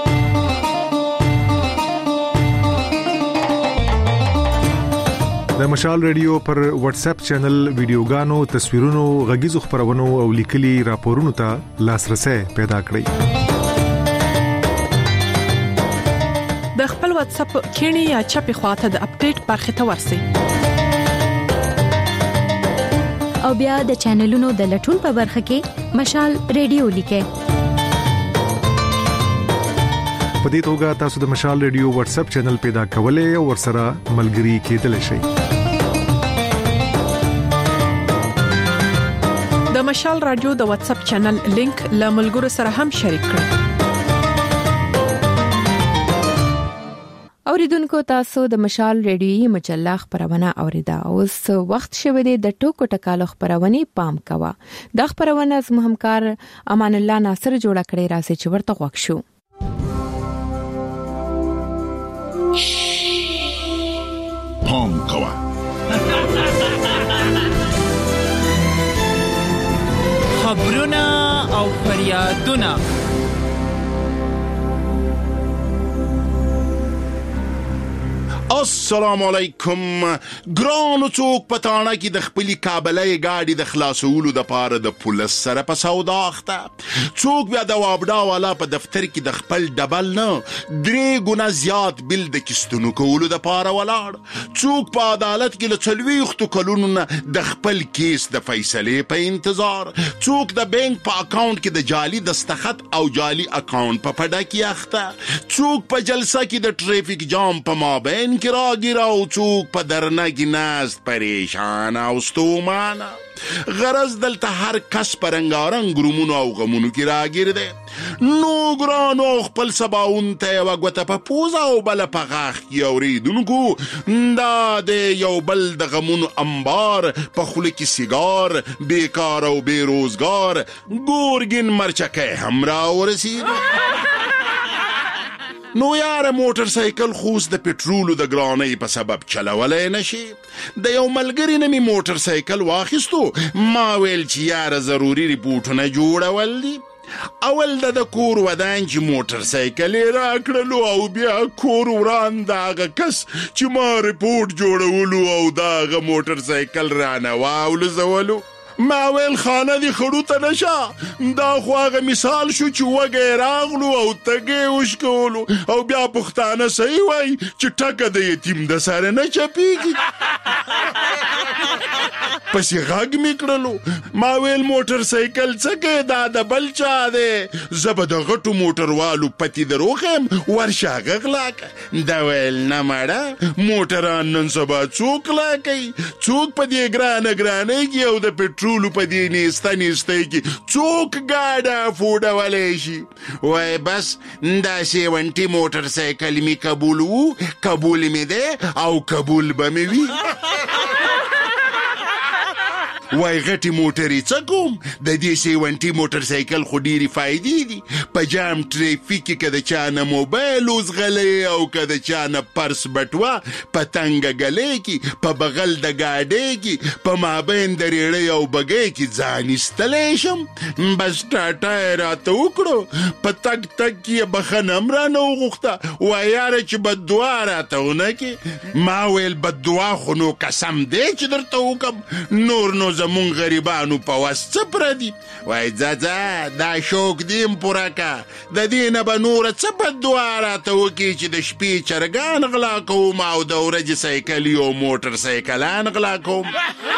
Speaker 6: د مشال ریډیو پر واتس اپ چینل ویډیوګانو تصویرونو غږیزو خبرونو او لیکلي راپورونو ته لاسرسي پیدا کړئ
Speaker 7: د خپل واتس اپ کینی یا چپی خواته د اپډیټ برخه ته ورسئ
Speaker 5: او بیا د چینلونو د لټون په برخه کې مشال ریډیو لیکئ
Speaker 6: په دې توګه تاسو د مشال ریډیو واتس اپ چینل پیدا کولای او ورسره ملګري کېدلی شئ
Speaker 7: د مشال رادیو د واتس اپ چینل لینک له ملګرو سره هم شریک کړئ
Speaker 1: اوریدونکو تاسو د مشال ریډیوي مجله خبرونه اوریدا اوس وخت شوه د ټوکو ټکالو خبرونه پام کوا د خبرونه زموږ همکار امان الله ناصر جوړ کړی راځي چې ورته غوښ شو
Speaker 8: پام کوا ودونه.
Speaker 9: السلام علیکم. ګرانو څوک په تاڼه کې د خپلې کابلۍ ګاډي د خلاصولو دپاره د پولیس سره په سودا اخته، څوک بیا د وابډا والا په دفتر کې د خپل ډبل نه درې ګونه زیات بل د کیستونو کولو دپاره ولاړ، څوک په عدالت کې له څلوېښتو کلونو نه د خپل کیس د فیصلې په انتظار، څوک د بینک په اکاونټ کې د جعلي دستخط او جعلي اکاونټ په پډه کې اخته، څوک په جلسه کې د ټریفیک جام په مابین کې راګیره او څوک په درنه کې ناست پریشان او ستومانه. غرض دلته هر کس په رنګارنګ رومونو او غمونو کې راګیر دی. نو ګرانو خپل سباون ته یوه ګوته په پوزه او بله په غاښ کې اورېدونکو، دا د یو بل د غمونو انبار، په خوله کې سیګار، بیکار او بې روزګار ګورګین مرچکی هم راورسېد. نو یاره موټر سایکل خوس د پټرولو د ګرانۍ په سبب چلولی نشي. د یو ملګري نه مې موټر سایکل واخیستو، ما ویل چې یاره ضروري ریپورټونه جوړول دي. اول د د کور ودان چې موټر سایکل یې راکړلو او بیا کور وران د هغه کس چې ما ریپورټ جوړولو او د هغه موټر سایکل رانه واولزولو. ما ویل خانه دی خړو ته نشه، دا خو هغه مثال شو چې وږی راغلو او تږی وشکولو او بیا پښتانه صحیح وای چې ټکه د یتیم د سره نه چپیږي. پسې غږ مې کړلو، ما ویل موټر سایکل څه کې دا د بل چا دی، زه به د غټو موټروالو پتي دروخم ورشه هغه غلا که. دا ویل نه مړه، موټران نن سبا څوک غلا کوي، څوک په دې ګرانه ګرانۍ کې او د پټرولو په دې نیسته نیستۍ کې څوک ګاډه افورډولی شي. وای بس دا سیونټي موټر سایکل مې قبول وو، قبول مې دی او قبول به مې وي. وای غټي موټرې څه کوم، د دې سیونټي موټر سایکل خو ډېرې فایدې دي. په جام ټریفیک کې که د چا نه موبایل وزغلی او که د چا نه پرس بټوه، په تنګه ګلۍ کې، په بغل د ګاډۍ کې، په مابین د ریړۍ او بګۍ کې ځان ایستلی شم. بس ټاټا یې راته وکړو، په تګ تګ کې یې بخښنه هم رانه وغوښته. وای یاره چې بددعا راته ونه کې. ما ویل بددعا خو نو قسم دی چې درته وکړم، نور نو زمون غریبانو په وس څه پردي. وای ځه ځه دا شوق دیم پوره که، د دې نه به نوره څه بددعا راته وکړي چې د شپې چرګان غلا کوم او د ورځې سایکلي او موټر سایکلان غلا کوم.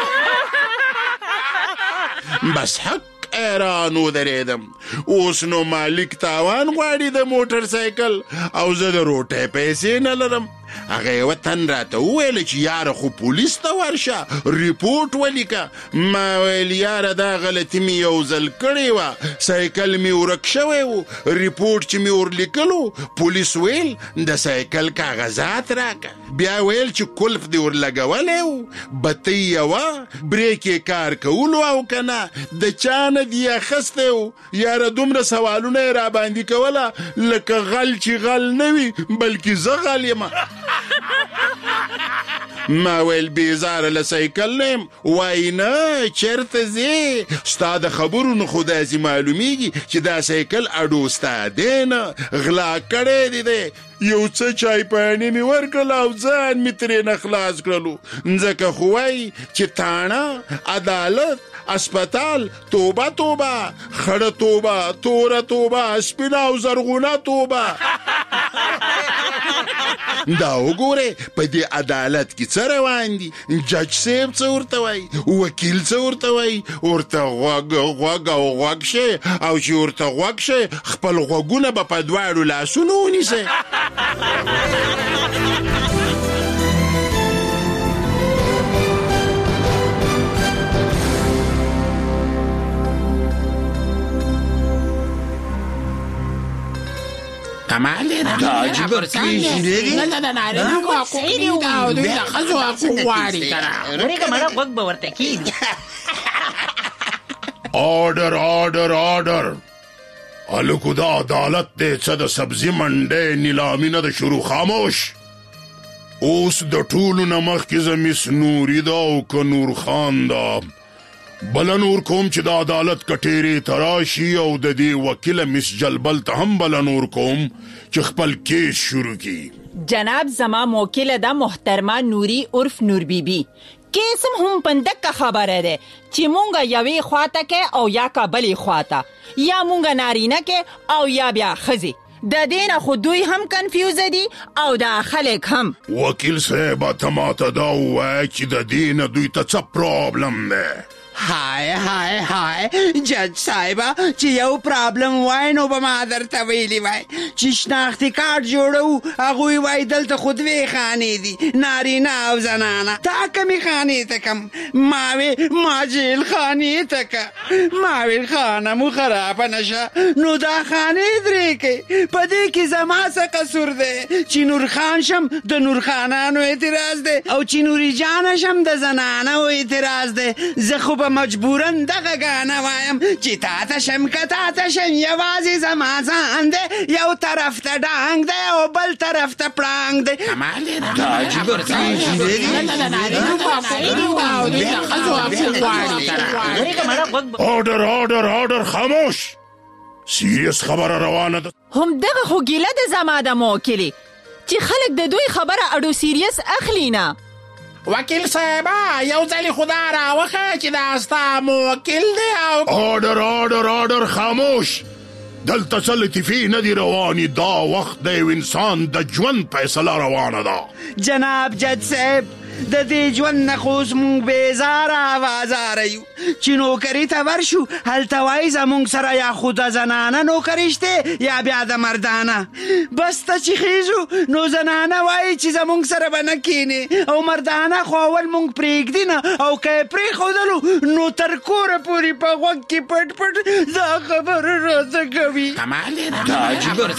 Speaker 9: بس حق ایران ودرېدم. اوس نو مالک تاوان غواړي د موټر سایکل او زه د روټۍ پیسې نه لرم. هغه یوه تن راته وویل چې یاره خو پولیس ته ورشه، ریپورټ ولیکه. ما ویل یاره دا غلطي مې یو ځل کړې وه، سایکل مې ورک شوی و. ریپورټ چې مې ورلیکلو، پولیس ویل د سایکل کاغذات راکه. بیا ویل چې کلف دې ورلګولی و، بتۍ یوه، بریک یې کار کولو او که نه د چا نه دې اخیستی و. یاره دومره سوالونه یې راباندې کوله لکه غل چې غل نه وي بلکې زه غل یم. ما ویل بیزاره له سایکل نیم. وای نه چرته ځې، ستا د خبرو نه خو داسې معلومیږي چې دا سایکل اډو ستا دی نه، غلا کړی دی دی. یو څه چای پاڼې مې ورکړل او ځان مې ترې نه خلاص کړلو، ځکه خو وایي چې تاڼه، عدالت، اسپتال، توبه توبه، خړه توبه، توره توبه، سپینه او زرغونه توبه. دا وګوره په دې عدالت کې څه روان دي، جج صاحب څه ورته وایي، وکیل څه ورته وایي. ورته غوږ غوږ او غوږ شي، او چې ورته غوږ شي خپل غوږونه به په دواړو لاسونو ونیسئ.
Speaker 10: کمال دی دا عجیبه پیش لري. نه نه نه نارینه خو حقوق دي دا او دوی د ښځو حقوق غواړي که نه.
Speaker 11: ورېږه مړه غوږ به ورته کېږي.
Speaker 9: آرډر آرډر آرډر. هلکو دا عدالت دی څه د سبزي منډۍ نیلامي نه د شروع. خاموش. اوس د ټولو نه مخکې زه مس نوري ده او که نور خان ده. بل نور کوم چې د عدالت کټېرې تراشي او د دې وکیل مس جلبل ته هم بل نور کوم چې خپل کیس شروع کی.
Speaker 8: جناب زما موکل دا محترمه نوري عرف نور بیبي کیسم هم پندک خبره ده چې مونږه یوې خواته کې او یا کابلې خواته یا مونږه نارینه کې او یا بیا خزي د دینه خو دوی هم کنفیوز دي او دا خلک هم.
Speaker 9: وکیل صاحب ته ماته دا وایي چې د دینه دوی ته څه پرابلم ده؟
Speaker 10: هاي هاي هاي جج صاحبه چې یو پرابلم وای نو به ما درته ویلي وای چې شناختي کارت جوړو هغوی وای دلته خو دوې خانې دي نارینه او زنانه تا کمې خانې ته کم ما وی ما جیل خانې ته که ما وی خانه مو خرابه نشه نو دا خانې درې کې په دې کې زما څه قصور دی چې نور خان شم د نور خانانو اعتراض دی او چې نوري جانه شم د زنانو اعتراض دی. زه خو مجبورن دغه غاڼه وایم چې تا ته شم که تا ته شم یوازې زما ځان دی یو طرف ته ډانګ دی او بل طرف ته پړانګ دی. دا عجیبه
Speaker 9: آرډر آرډر آرډر خاموش. سیریس خبره روانه ده.
Speaker 8: هم دغه خو ګیله د زما د موکلې چې خلک د دوی خبره اډو سیریس اخلي نه.
Speaker 10: وکیل صاحبه یو ځلې خدا راوخه چې دا ستا موکل دی او
Speaker 9: آرډر آرډر آرډر خاموش. دلته څه لطیفې نه دي روانې دا وخت د یو انسان د ژوند فیصله روانه ده.
Speaker 10: جناب جج صاحب د دې ژوند نه خو اوس مونږ بېزاره او ازاره یو چې نوکري ته ورشو هلته وایي زمونږ سره یا خو د زنانه نوکري شته یا بیا د مردانه. بس ته چې خیږو نو زنانه وایي چې زمونږ سره به نه کینې او مردانه خو اول مونږ پرېږدي نه او که یې پرېښودلو نو تر کوره پورې په غوږ کې پټ پټ دا خبره راته کوي. دا عجیبه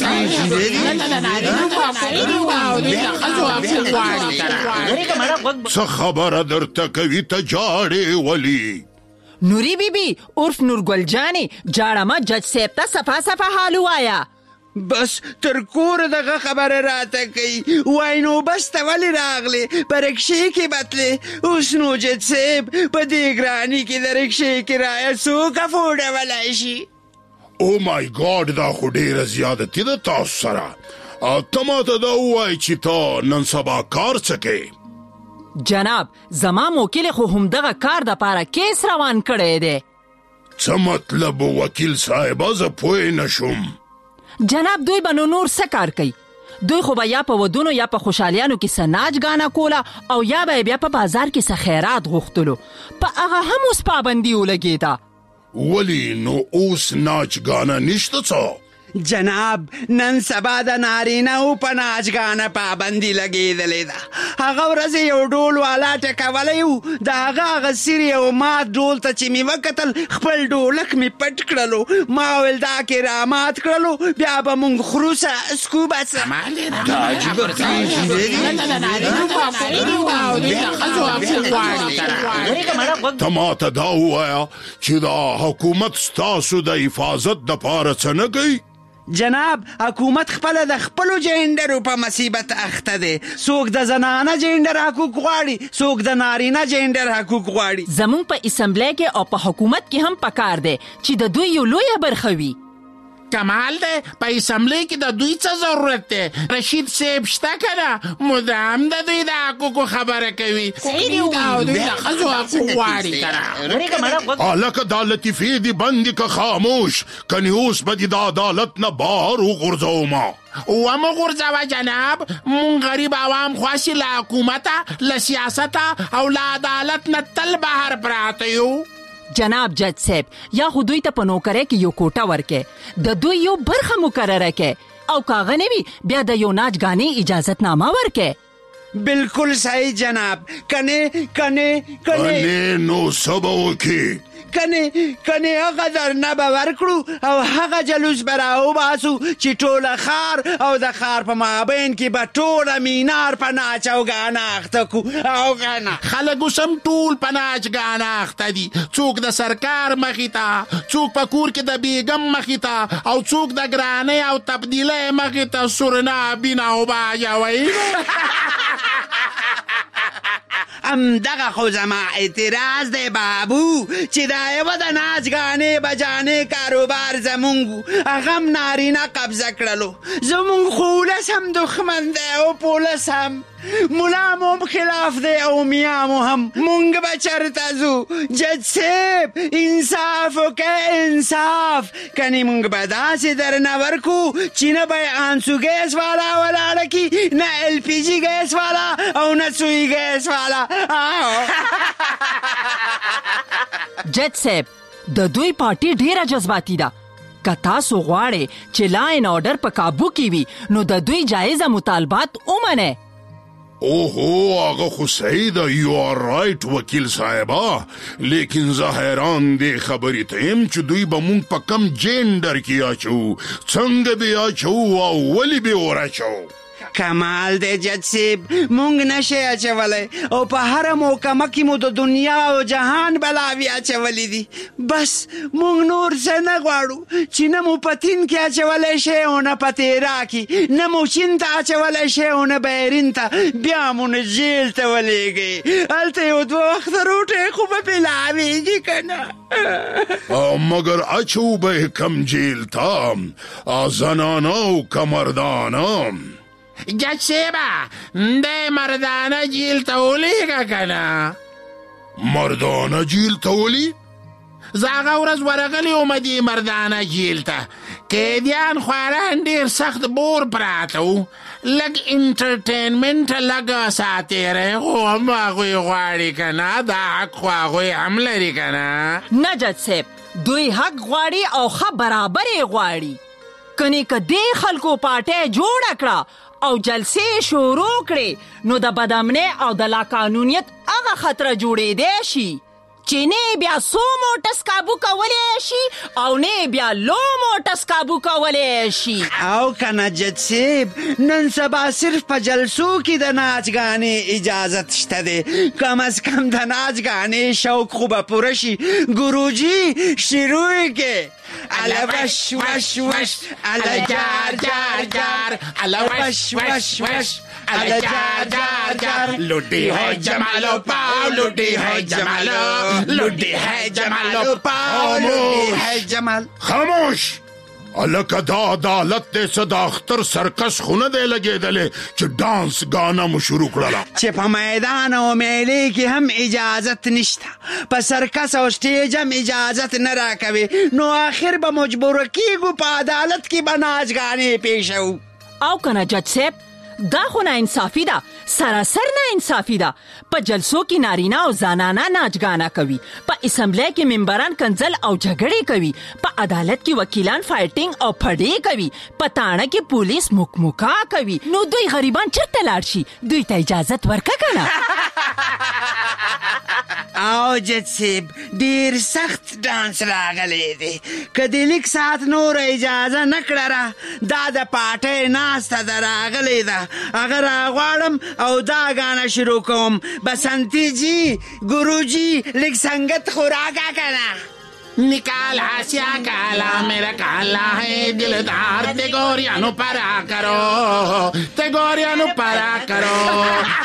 Speaker 9: څه خبره درته کوي ته جاړې ولي؟
Speaker 8: نوري بیبي عرف نورګل جانې جاړه جج صاحب ته صفا صفا حال وایا.
Speaker 10: بس تر کور دغه خبره راته کوي وای نو بس ته ولې راغلې په رکشې کې بتلې اوس نو جج صاحب په دې ګراني کې د رکشې کرایه څوک افورډولی شي؟
Speaker 9: او مای ګاډ دا خو ډېره زیادتي ده تاسو سره. ته ماته دا ووایي چې ته نن سبا کار څه کوې؟
Speaker 8: جناب زما موکل خو هم دغه کار د پاره کیس روان کړی دی.
Speaker 9: څه مطلب وکیل صاحبه زه پوه نشم.
Speaker 8: جناب دوی به نو نور څه کار کوي؟ دوی خو به یا په ودونو یا په خوشحالیانو کې څه ناچ ګانا کوله او یا به بیا په بازار کې څه خیرات غوښتلو. په هغه هم اوس پابندي ولګېده.
Speaker 9: ولی نو اوس ناچ ګانا نشته څه؟
Speaker 10: جناب نن سبا د نارینه‌و په ناچګانه پابندي لګېدلې ده. هغه ورځ یو ډول والا ټکولی و د هغه هغه سیرې او مات ډول ته چې مې وکتل خپل ډولک مې پټ کړلو. ما ویل دا کې رامات کړلو بیا به مونږ خورو څه اسکو بڅه. دا عجیبه
Speaker 9: ته ماته دا ووایه چې دا حکومت ستاسو د حفاظت دپاره څه نه کوي؟
Speaker 10: جناب حکومت خپل د خپلو جینډرو په مصیبت اخته دی. څوک د زنانه جینډر حقوق غواړي څوک د نارینه جینډر حقوق غواړي.
Speaker 8: زمونږ په اسمبلی کې او په حکومت کې هم پکار دی چې د دوی یو لویه برخه وي.
Speaker 10: کمال دی په اسمبلی کې د دوی څه ضرورت دی؟ رشید صاحب شته که نه مدام د دوی د حقوقو خبره کوي او دوی د ښځو حقوق غواړي که نه.
Speaker 9: هلکه دا لطیفې دي بندې که خاموش کنې اوس به دې د عدالت نه بهر وغورځومه.
Speaker 10: ومه غورځوه جناب مونږ غریب عوام خواسي له حکومته له سیاسته او له عدالت نه تل بهر پراته یو.
Speaker 8: جناب جج صاحب یا خو دوی ته په نوکرۍ کې یو کوټه ورکې د دوی یو برخه مقرره کې او کاغه نه وي بیا د یو ناچ ګانې اجازت نامه ورکې.
Speaker 10: بالکل صحیح جناب. کنه کنه
Speaker 9: کنه نو څه به وکړي؟
Speaker 10: کنه کنه هغه درنه به ورکړو او هغه جلوس به راوباسو چې ټوله ښار او د ښار په مابین کې به ټوله مینار په ناچ او ګانا اخته کو او ګانا.
Speaker 9: خلک اوس هم ټول په ناچ ګانا اخته دي. څوک د سرکار مخې ته څوک په کور کې د بیګم مخې ته او څوک د ګرانۍ او تبدیلۍ مخې ته سورنا بینا او باجوي.
Speaker 10: همدغه خو زما اعتراض دی بابو چې دا یوه د ناچ ګانې بجانې کاروبار زمونږ هغه هم نارینه قبضه کړلو زمونږ خو ولس هم دښمن دی او پولس هم ملا مو هم خلاف دی او میا مو هم مونږ به چرته ځو جج صاحب انصاف وکړه انصاف کنې مونږ به داسې درنه ورکو چې نه به یې آنسو ګیس والا ولاړه کي نه ایل پی جي ګیس والا او نه سوی ګیس والا
Speaker 8: جج صاحب د دوی پارټي ډیره جذباتي ده که تاسو غواړئ چې لا این آرډر په کابو کې وي نو د دوی جایزه مطالبات ومنئ
Speaker 9: اوهو هغه خو صحیح ده یو آر رایټ وکیل صاحبه لیکن زه حیران دې خبرې ته یم چې دوی به مونږ په کم جینډر کې اچوو څنګه به یې اچوو او ولې به یې ور
Speaker 10: کمال دی جج صاحب مونږ نشي اچولی او په هره محکمه کې مو د دنیا او جهان بلاوې اچولی دي بس مونږ نور څه نه غواړو چې نه مو په تین کې اچولی شی او نه په تیرا کې نه مو چین ته اچولی شی او نه بحرین ته بیا مو نه جیل ته ولېږئ هلته یو دوه وخته روټۍ خو به پیلاوېږي که نه
Speaker 9: مګر اچو به یې کم جیل ته زنانه او که مردانه
Speaker 12: جج صاحبه دی مردانه جیل ته ولیږه که نه
Speaker 9: مردانه جیل ته ولي
Speaker 12: زه هغه ورځ ورغلی وم دې مردانه جیل ته قیدیان خواران ډېر سخت بور پراته وو لږ انټرټینمنټ لږ ساتیری خو هم هغوی غواړي که نه دا حق خو هغوی هم لري که نه
Speaker 8: نه جج صاحب دوی حق غواړي او ښه برابر یې غواړي کنې که دې خلکو پارټۍ جوړه کړه او جلسې شروع کړې نو د بدامنۍ او د لاقانونیت هغه خطره جوړېدی شي چې نه بیا سو موټس کابو کولی شي او نه بیا لو موټس کابو کولی شي
Speaker 10: او که نه جج صاحب نن سبا صرف په جلسو کې د ناچ ګانې اجازت شته دی کم از کم د ناچ ګانې شوق خو به پوره شي ګروجي شروع کې الا وش وش وش الا جار جار جار
Speaker 12: الا وش وش وش الا جار جار جار لوٹی ہے جمالو پاؤ لوٹی ہے جمالو لوٹی ہے جمالو پاؤ
Speaker 10: لوٹی ہے جمال
Speaker 9: خاموش الکه دا عدالت دی څه د اختر سرکس خو نه دی لګېدلی چې ډانس ګانا مو شروع کړله
Speaker 10: چې په میدان او میلې کې هم اجازت نشته په سرکس او سټیج هم اجازت نه راکوي نو آخر به مجبوره کیږو په عدالت کې به ناچ ګانې پیښوو
Speaker 8: او که نه جج صاحب دا خو نه انصافي ده سراسر نه انصافي ده په جلسو کې نارینه او زنانه ناچ ګانا کوي په اسمبلی کې ممبران کنځل او جګړې کوي په عدالت کې وکیلان فایټینګ او پړې کوي په تاڼه کې پولیس مکمکا کوي نو دوی غریبان چېرته لاړ شي دوی ته اجازت ورکه که نه
Speaker 10: او جج صاحب ډېر سخت ډانس راغلی دی که د لیک ساعت نور اجازه نه کړه را دا د پارټۍ ناسته ده راغلی ده هغه راغواړم او دا ګانه شروع کوم بسنتی جی گرو جی لیک سنگت خوراکا که نه
Speaker 12: نکال ہاسیا کالا میرا کالا ہے دلدار تے گوریانو پرا کرو تے گوریانو پرا کرو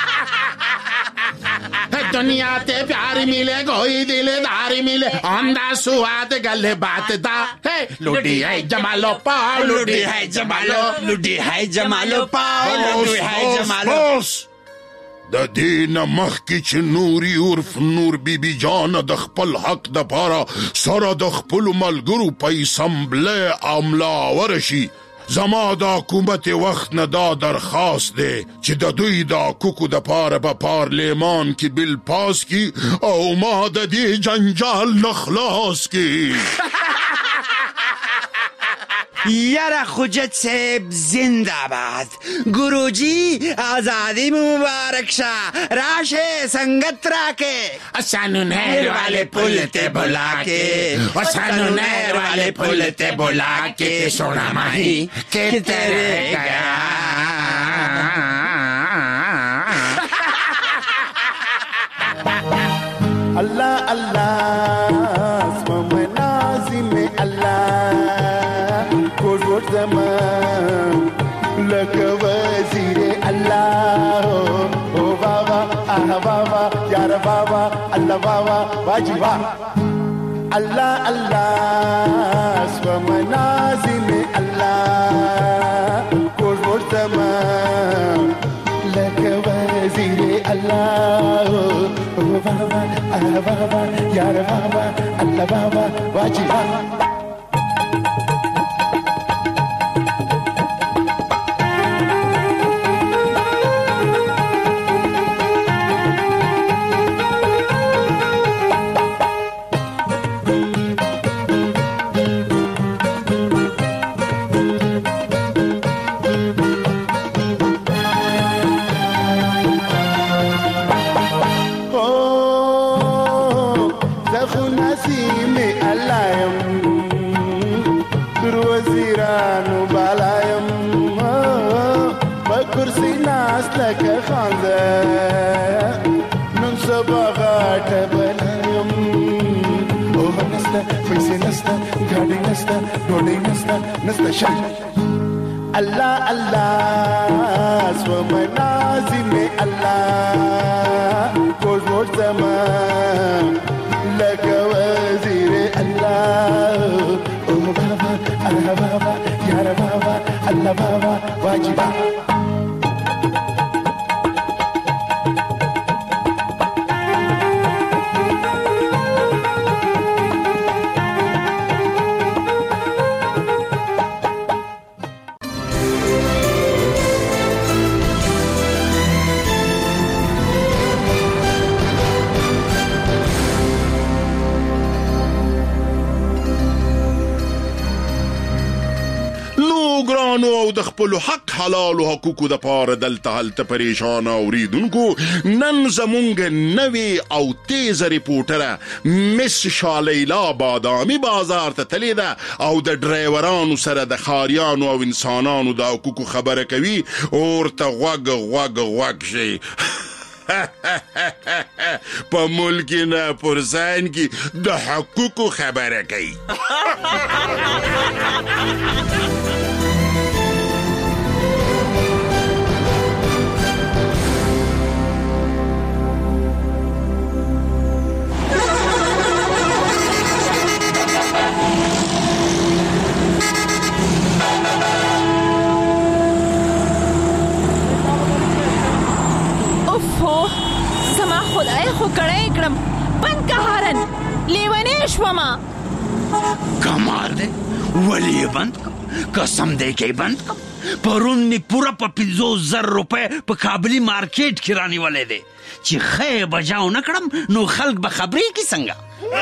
Speaker 12: دنیا تے پیار ملے کوئی دلدار ملے آمدہ سواد گلے بات دا لوٹی ہے جمالو پاؤ لوٹی ہے جمالو
Speaker 10: لوٹی ہے جمالو پاؤ لوٹی ہے جمالو
Speaker 9: د دې نه مخکې چې نوري عرف نور بی بی جان د خپل حق دپاره سره د خپلو ملګرو په اسمبلی املاوره شي زما د حکومت وخت نه دا درخواست دی چې د دوی د حقوقو دپاره په پارلمان کې بل پاس کی او ما د دې جنجال نه خلاص کی
Speaker 10: یاره خوجت صاحب زنده باد گروجی آزادی مبارک شاہ راشه سنگت راکے
Speaker 12: سانو نہر والے پل تے بلا کے سانو نہر والے پل تے بلا کے سونا ماہی کہ تیرے گیا
Speaker 13: اللہ اللہ اسم نازم اللہ کوٹ زمان لک وزیر اللہ او بابا वाह यार वाह वाह अल्लाह वाह वाह वाजी वाह अल्लाह अल्लाह स्वमनाजिम अल्लाह कोट कोट तमाम लक वजीर अल्लाह वाह वाह वाह वाह यार वाह वाह अल्लाह वाह वाह वाजी वाह अल्लाह अल्लाह स्वमनाजिम अल्लाह कोट कोट तमाम लक वजीर अल्लाह ओ बाबा अल्लाह बाबा यार बाबा अल्लाह बाबा वाजिबा
Speaker 9: د خپل حق حلال او حقوقو د پاره دلته هلته پریشان اوریدونکو نن زمونږ نوی او تیز ریپورټره مس شالیلا بادامي بازار ته تللی ده او د ډرایورانو سره د خاریانو او انسانانو د حقوقو خبره کوي ورته غوږ غوږ غوږ شي په ملک نه پرسان کې د حقوقو خبره کوي
Speaker 8: خو کړای کړم بند که هارن لیونی شوما
Speaker 10: کمال دی ولی بند قسم دی کې بند پرون می پورا په پنځوس زر روپۍ په کابلي مارکیټ کې رانیولې دی چې خې بجاو نه کړم نو خلک به خبرې کې څنګه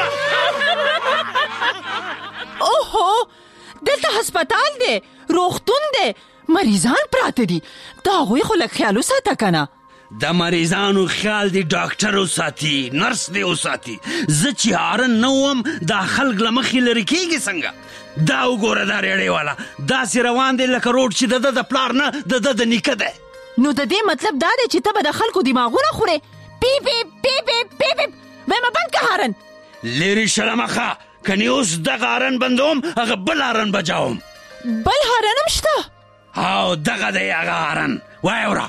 Speaker 8: اوهو دلته هسپتال دی روغتون دی مریضان پراته دي د هغوی خو لږ خیال وساته که نه
Speaker 10: د مریضانو خیال دی ډاکټر وساتي نرس دی وساتي زه چې هارن نه وم دا خلک له مخې لرې کېږي څنګه دا وګوره دا ریړۍ والا داسې روان دی لکه روډ چې د ده د پلار نه د ده د نیکه دی
Speaker 8: نو د دې مطلب دا دی چې ته به د خلکو دماغونه خورې پی پی پی پی پی پی ویمه بند که هارن
Speaker 10: لرې شه له مخه کنې اوس دغه هارن بندوم هغه بل هارن بجاوم
Speaker 8: بل هارن هم شته
Speaker 10: او دغه دی هغه هارن وای اورا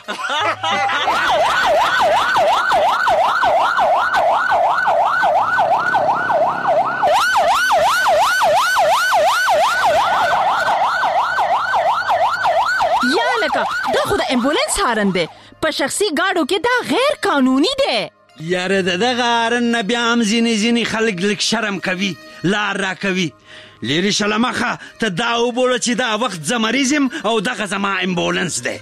Speaker 8: یا لکه دا خو د امبولانس هارن دی په شخصي ګاډو کې دا غیر قانوني دی
Speaker 10: یاره د دغه هارن نه بیا هم ځینې ځینې خلک لږ شرم کوي لار را کوي لرې شه له مخه ته دا وبوله چې دا وخت زه مریض یم او دغه زما امبولانس دی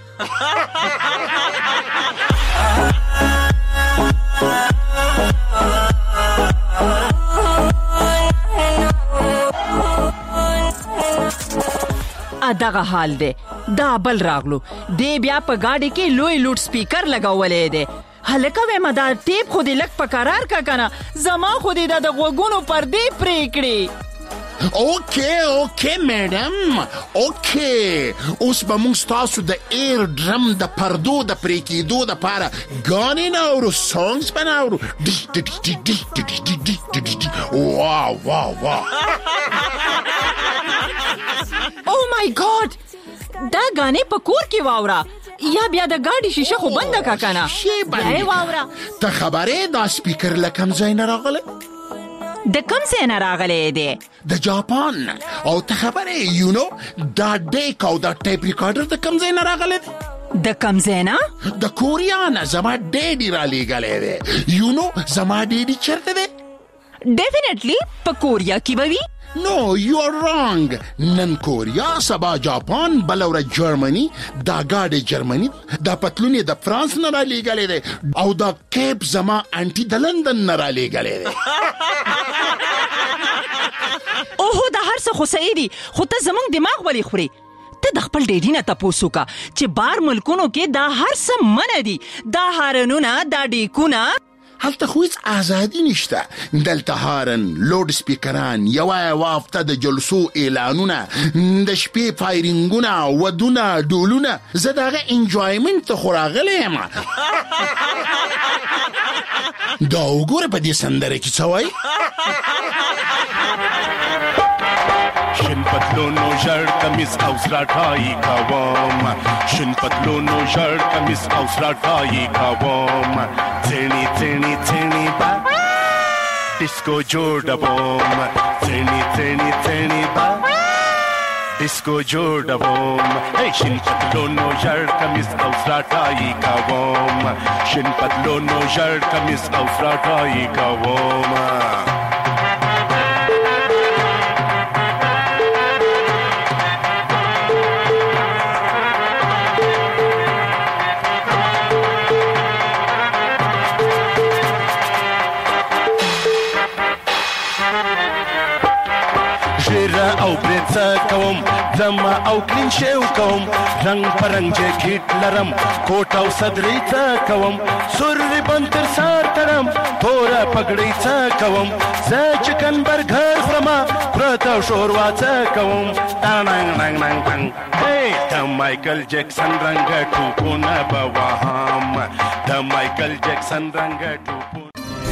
Speaker 8: دغه حال دی دا بل راغلو دی بیا په گاډي کې لوی لوډ سپیکر لګولې دی هلکه ویمه دا ټیپ خو دې لږ په قرار کا کنه زما خو دې دا د غوږونو پردې پرې کړې
Speaker 12: اوکې اوکې میډم اوکې اوس به موږ ستاسو د ایر ډرم د پردو د پرې کېدو دپاره ګانې نه اورو سانګز به نه اورو واو واو واو
Speaker 8: او مای ګاډ دا غانې په کور کې واوره یا بیا د ګاډي شیشه خو بنده کا کنه
Speaker 12: شی بنده
Speaker 8: واوره
Speaker 12: ته خبره دا سپیکر لکم ځای نه راغله
Speaker 8: د کوم ځای نه راغلی دی
Speaker 12: د جاپان او ته خبره یو نو دا ډیک او دا ټیپ ریکارډر د کوم ځای نه راغلی دی
Speaker 8: د کوم ځای نه
Speaker 12: د کوریا نه زما ډیډي را لیږلی دی یو نو زما ډیډي چېرته دی
Speaker 8: ډیفینټلی په کوریا کې به وي
Speaker 12: نو یو آر رانګ نن کوریا سبا جاپان بله ورځ جرمني دا ګاډی جرمني دا پتلون یې د فرانس نه را لیږلی دی او دا کیپ زما انټي د لندن نه را لیږلی دی
Speaker 8: اوهو دا هر څه خو صحیح دي خو ته زموږ دماغ ولې خورې ته د خپل ډیډي نه تپوس وکړه چې بار ملکونو کې دا هر څه منع دي دا هارنونه دا ډیکونه
Speaker 12: هلته خو هیڅ ازادي نشته دلته هارن لوډ سپیکران یوه یوه هفته د جلسو اعلانونه د شپې فایرینګونه ودونه ډولونه زه د هغه انجوایمنټ ته خو راغلی یم دا وګوره په دې سندره کې څه وایي
Speaker 14: شن پتلونو ژړ کمیس او سراټایي کوم شن پتلونو ژړ کمیس او سراټایي کوم څېړني څېړني څېړني با ډیسکو جوړوم څېړني څېړني څېړني با ډیسکو جوړوم شن پتلونو ژړ کمیس او سراټایي کوم شن پتلونو ژړ کمیس او سراټایي کوم او برڅه کوم زما او کلین شیو کوم رنگ پرنګ جاکټ لرم کوټ او صدرې څه کوم سور ریبن تر سر تړم تور پګړې څه کوم زه چکن برګر خورم پرته شوروا څه کوم تاننګ ننګ ننګ ننګ هی د مایکل جکسن رنګ ټوپونه به وهم د مایکل جکسن رنګ ټوپونه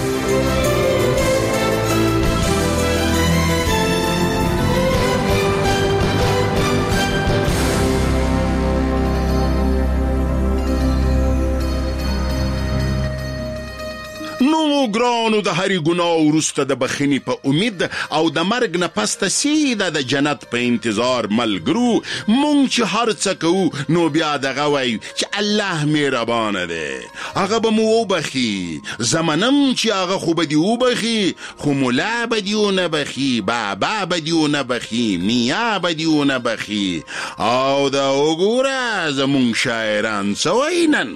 Speaker 9: نو ګرانو د هرې ګناه وروسته د بخښنې په امید او د مرګ نه پسته سیده د جنت په انتظار ملګرو مونږ چې هر څه کوو نو بیا دغه وایو چې الله مهربانه دی هغه به مو وبخي زه منم چې هغه خو به دې وبخي خو ملا به دې ونه بخي بابا به دې ونه بخي میا به دې ونه بخي او دا وګوره زمونږ شاعران څه وایي نن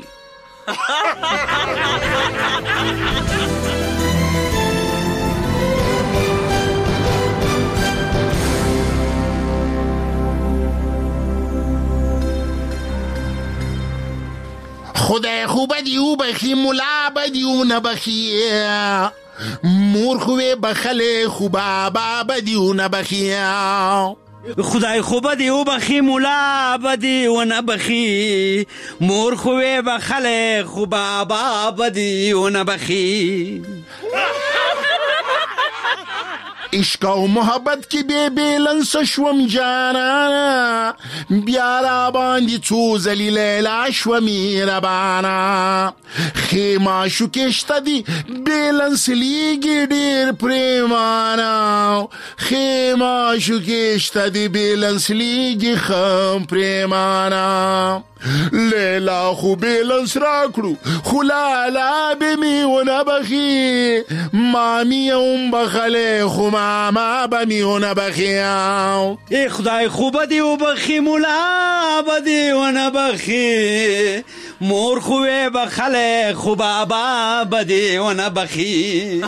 Speaker 12: خدای خوبه دی او بخی ملا بدی او نبخی مور خوبه بخله خوبه بابا دی او نبخی
Speaker 10: خدای خوبه دی او بخی ملا بدی و نبخی مور خوبه بخله خوبه بابا دی و نبخی
Speaker 12: عشق او محبت کی بے بیلنس شوم جانا بیارا باندی چو زلی لیلا شومی ربانا خیما شکشتا دی بیلنس لیگی دیر پریمانا خیما شکشتا دی بیلنس لیگی خم پریمانا لیلا خو بیلنس راکڑو خو لالا بمی و نبخی مامی اون بخله خو ماما بمی و نبخی
Speaker 10: ای خدای خوب دی و بخی ملا بدی و نبخی مور خوی بخله خو بابا بدی و نبخی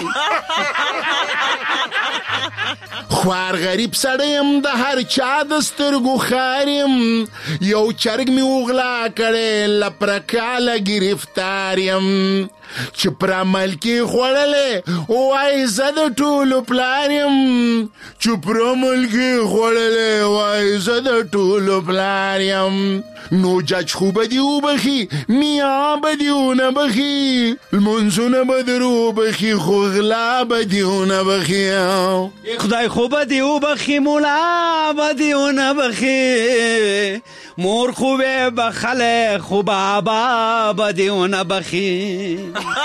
Speaker 12: خوار غریب سړیم د هر چا د سترګو خاریم یو چرګ می وغلا کړي لپرکاله گرفتار یم چې پر عمل کې خوړلې وای زه د ټولو پلار یم چې پر عمل کې خوړلې وای زه د ټولو پلار یم نو جج خو به دې وبخي میا به دې ونه بخي لمونځونه به در وبخي خو غلا به دې ونه بخي
Speaker 10: خدای خو به دې وبخي ملا به دې ونه بخي مور خوبه بخله خو بابا بدیونه بخي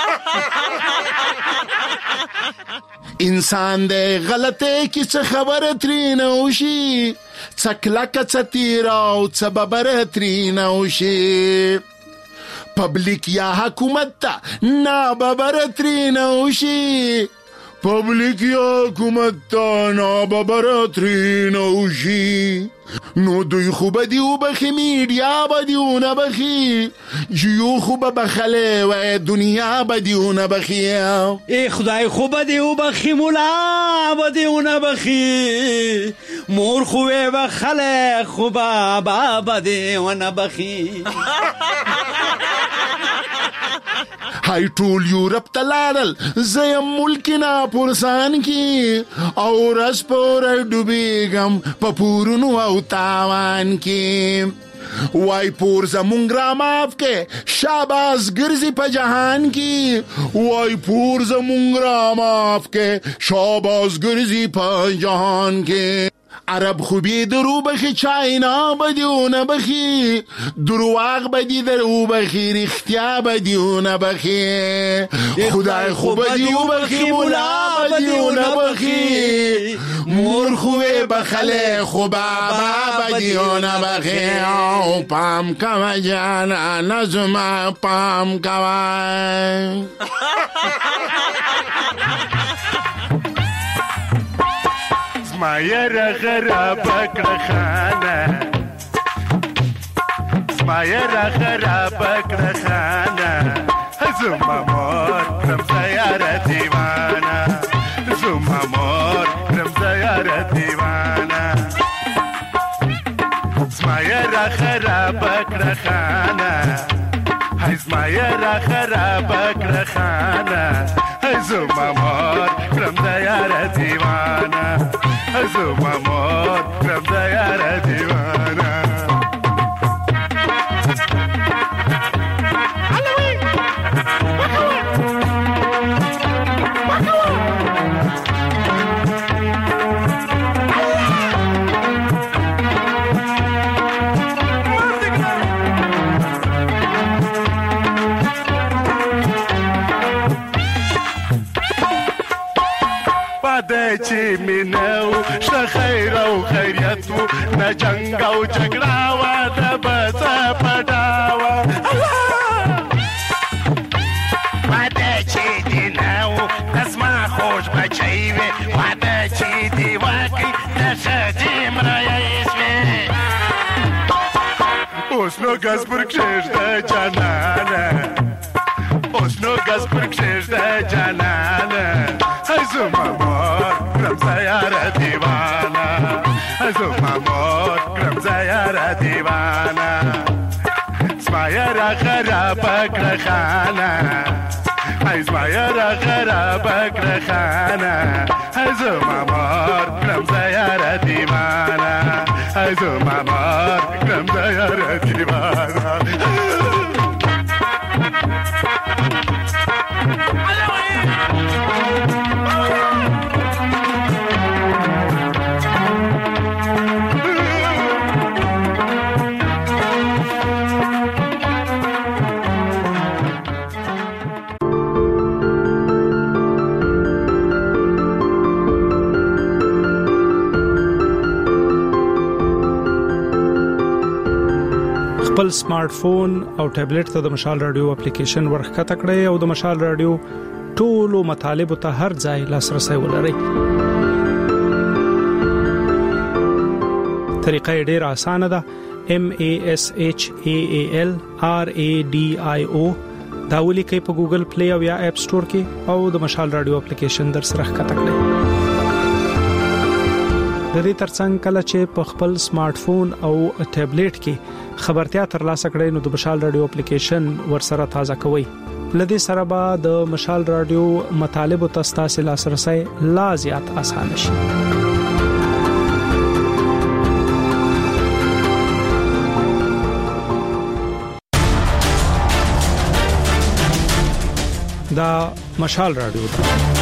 Speaker 9: انسان دې غلطه کی څه خبره ترینه وشي څکلکه څه تیرا او څه ببره ترینه وشي پبلیک یا حکومت ته نه ببره ترینه وشي پبلیک یا حکومت ته نه ببره ترینه وشي نو دوی خوب دیو بخی میډیا بدیونه بخی جیو خوب بخله و دنیا بدیونه بخی
Speaker 10: ای خدای خوب دیو بخی مولا بدیونه بخی مور خوبه بخله خوب بابا بدیونه بخی
Speaker 9: هاي ټول یورپ تلارل زیم ملکنا پرسان کی او رس پور ډوبېږم په پورونو او تاوان کی وای پور زمونږ راماف کې شاباز ګرځي په جهان کی وای پور زمونږ راماف کې شاباز ګرځي په جهان کی عرب خوبی درو بخی چاینا بدیونه بخی درواغ بدی درو بخی رختیا بدیونه بخی خدای خوب دیو بخی مولا بدیونه بخی مور خوبی بخله خوب بابا بدیونه بخی او پام کوا جانا نظم پام کوا
Speaker 14: زمایر غراب کړه خانه زمایر غراب کړه خانه زما مور کرم زیار دیوانه زما مور کرم زیار دیوانه زمایر غراب کړه خانه زمایر غراب کړه خانه زما مور کرم زیار دیوانه زما مور کرم زیار دیوانه چې مينو ش خیر او خیریت و نه جنگ او جګړه وا د بس پډاوا پد چې دینو اسما خوش بچي وي پد چې دی واقعي د شتیم رايس وي اوس نو ګس پر کښه جانانه اوس نو ګس پر کښه جانانه زما مور کرم زیار دیوانه زما مور کرم زیار دیوانه زمایر خراب کړه خانه زمایر خراب کړه خانه زما مور کرم زیار دیوانه زما مور کرم زیار دیوانه
Speaker 15: خپل سمارټ فون او ټابلیټ ته د مشال رادیو اپلیکیشن ورخته کړئ او د مشال رادیو ټولو مطالب ته هر ځای لاسرسي ولرئ. طریقه ډیره اسانه ده. M A S H A A L R A D I O دا ولیکئ په ګوګل پلی او یا اپ سٹور کې او د مشال رادیو اپلیکیشن در سره ښکته کړئ. د دې ترڅنګ کله چې په خپل سمارټ فون او ټابلیټ کې خبرتیا ترلاسه کړئ نو د مشال رادیو اپلیکیشن ورسره تازه کوئ. لدې سره به د مشال رادیو مطالب او تاسو لاسرسي لا زیات اسانه شي. دا مشال رادیو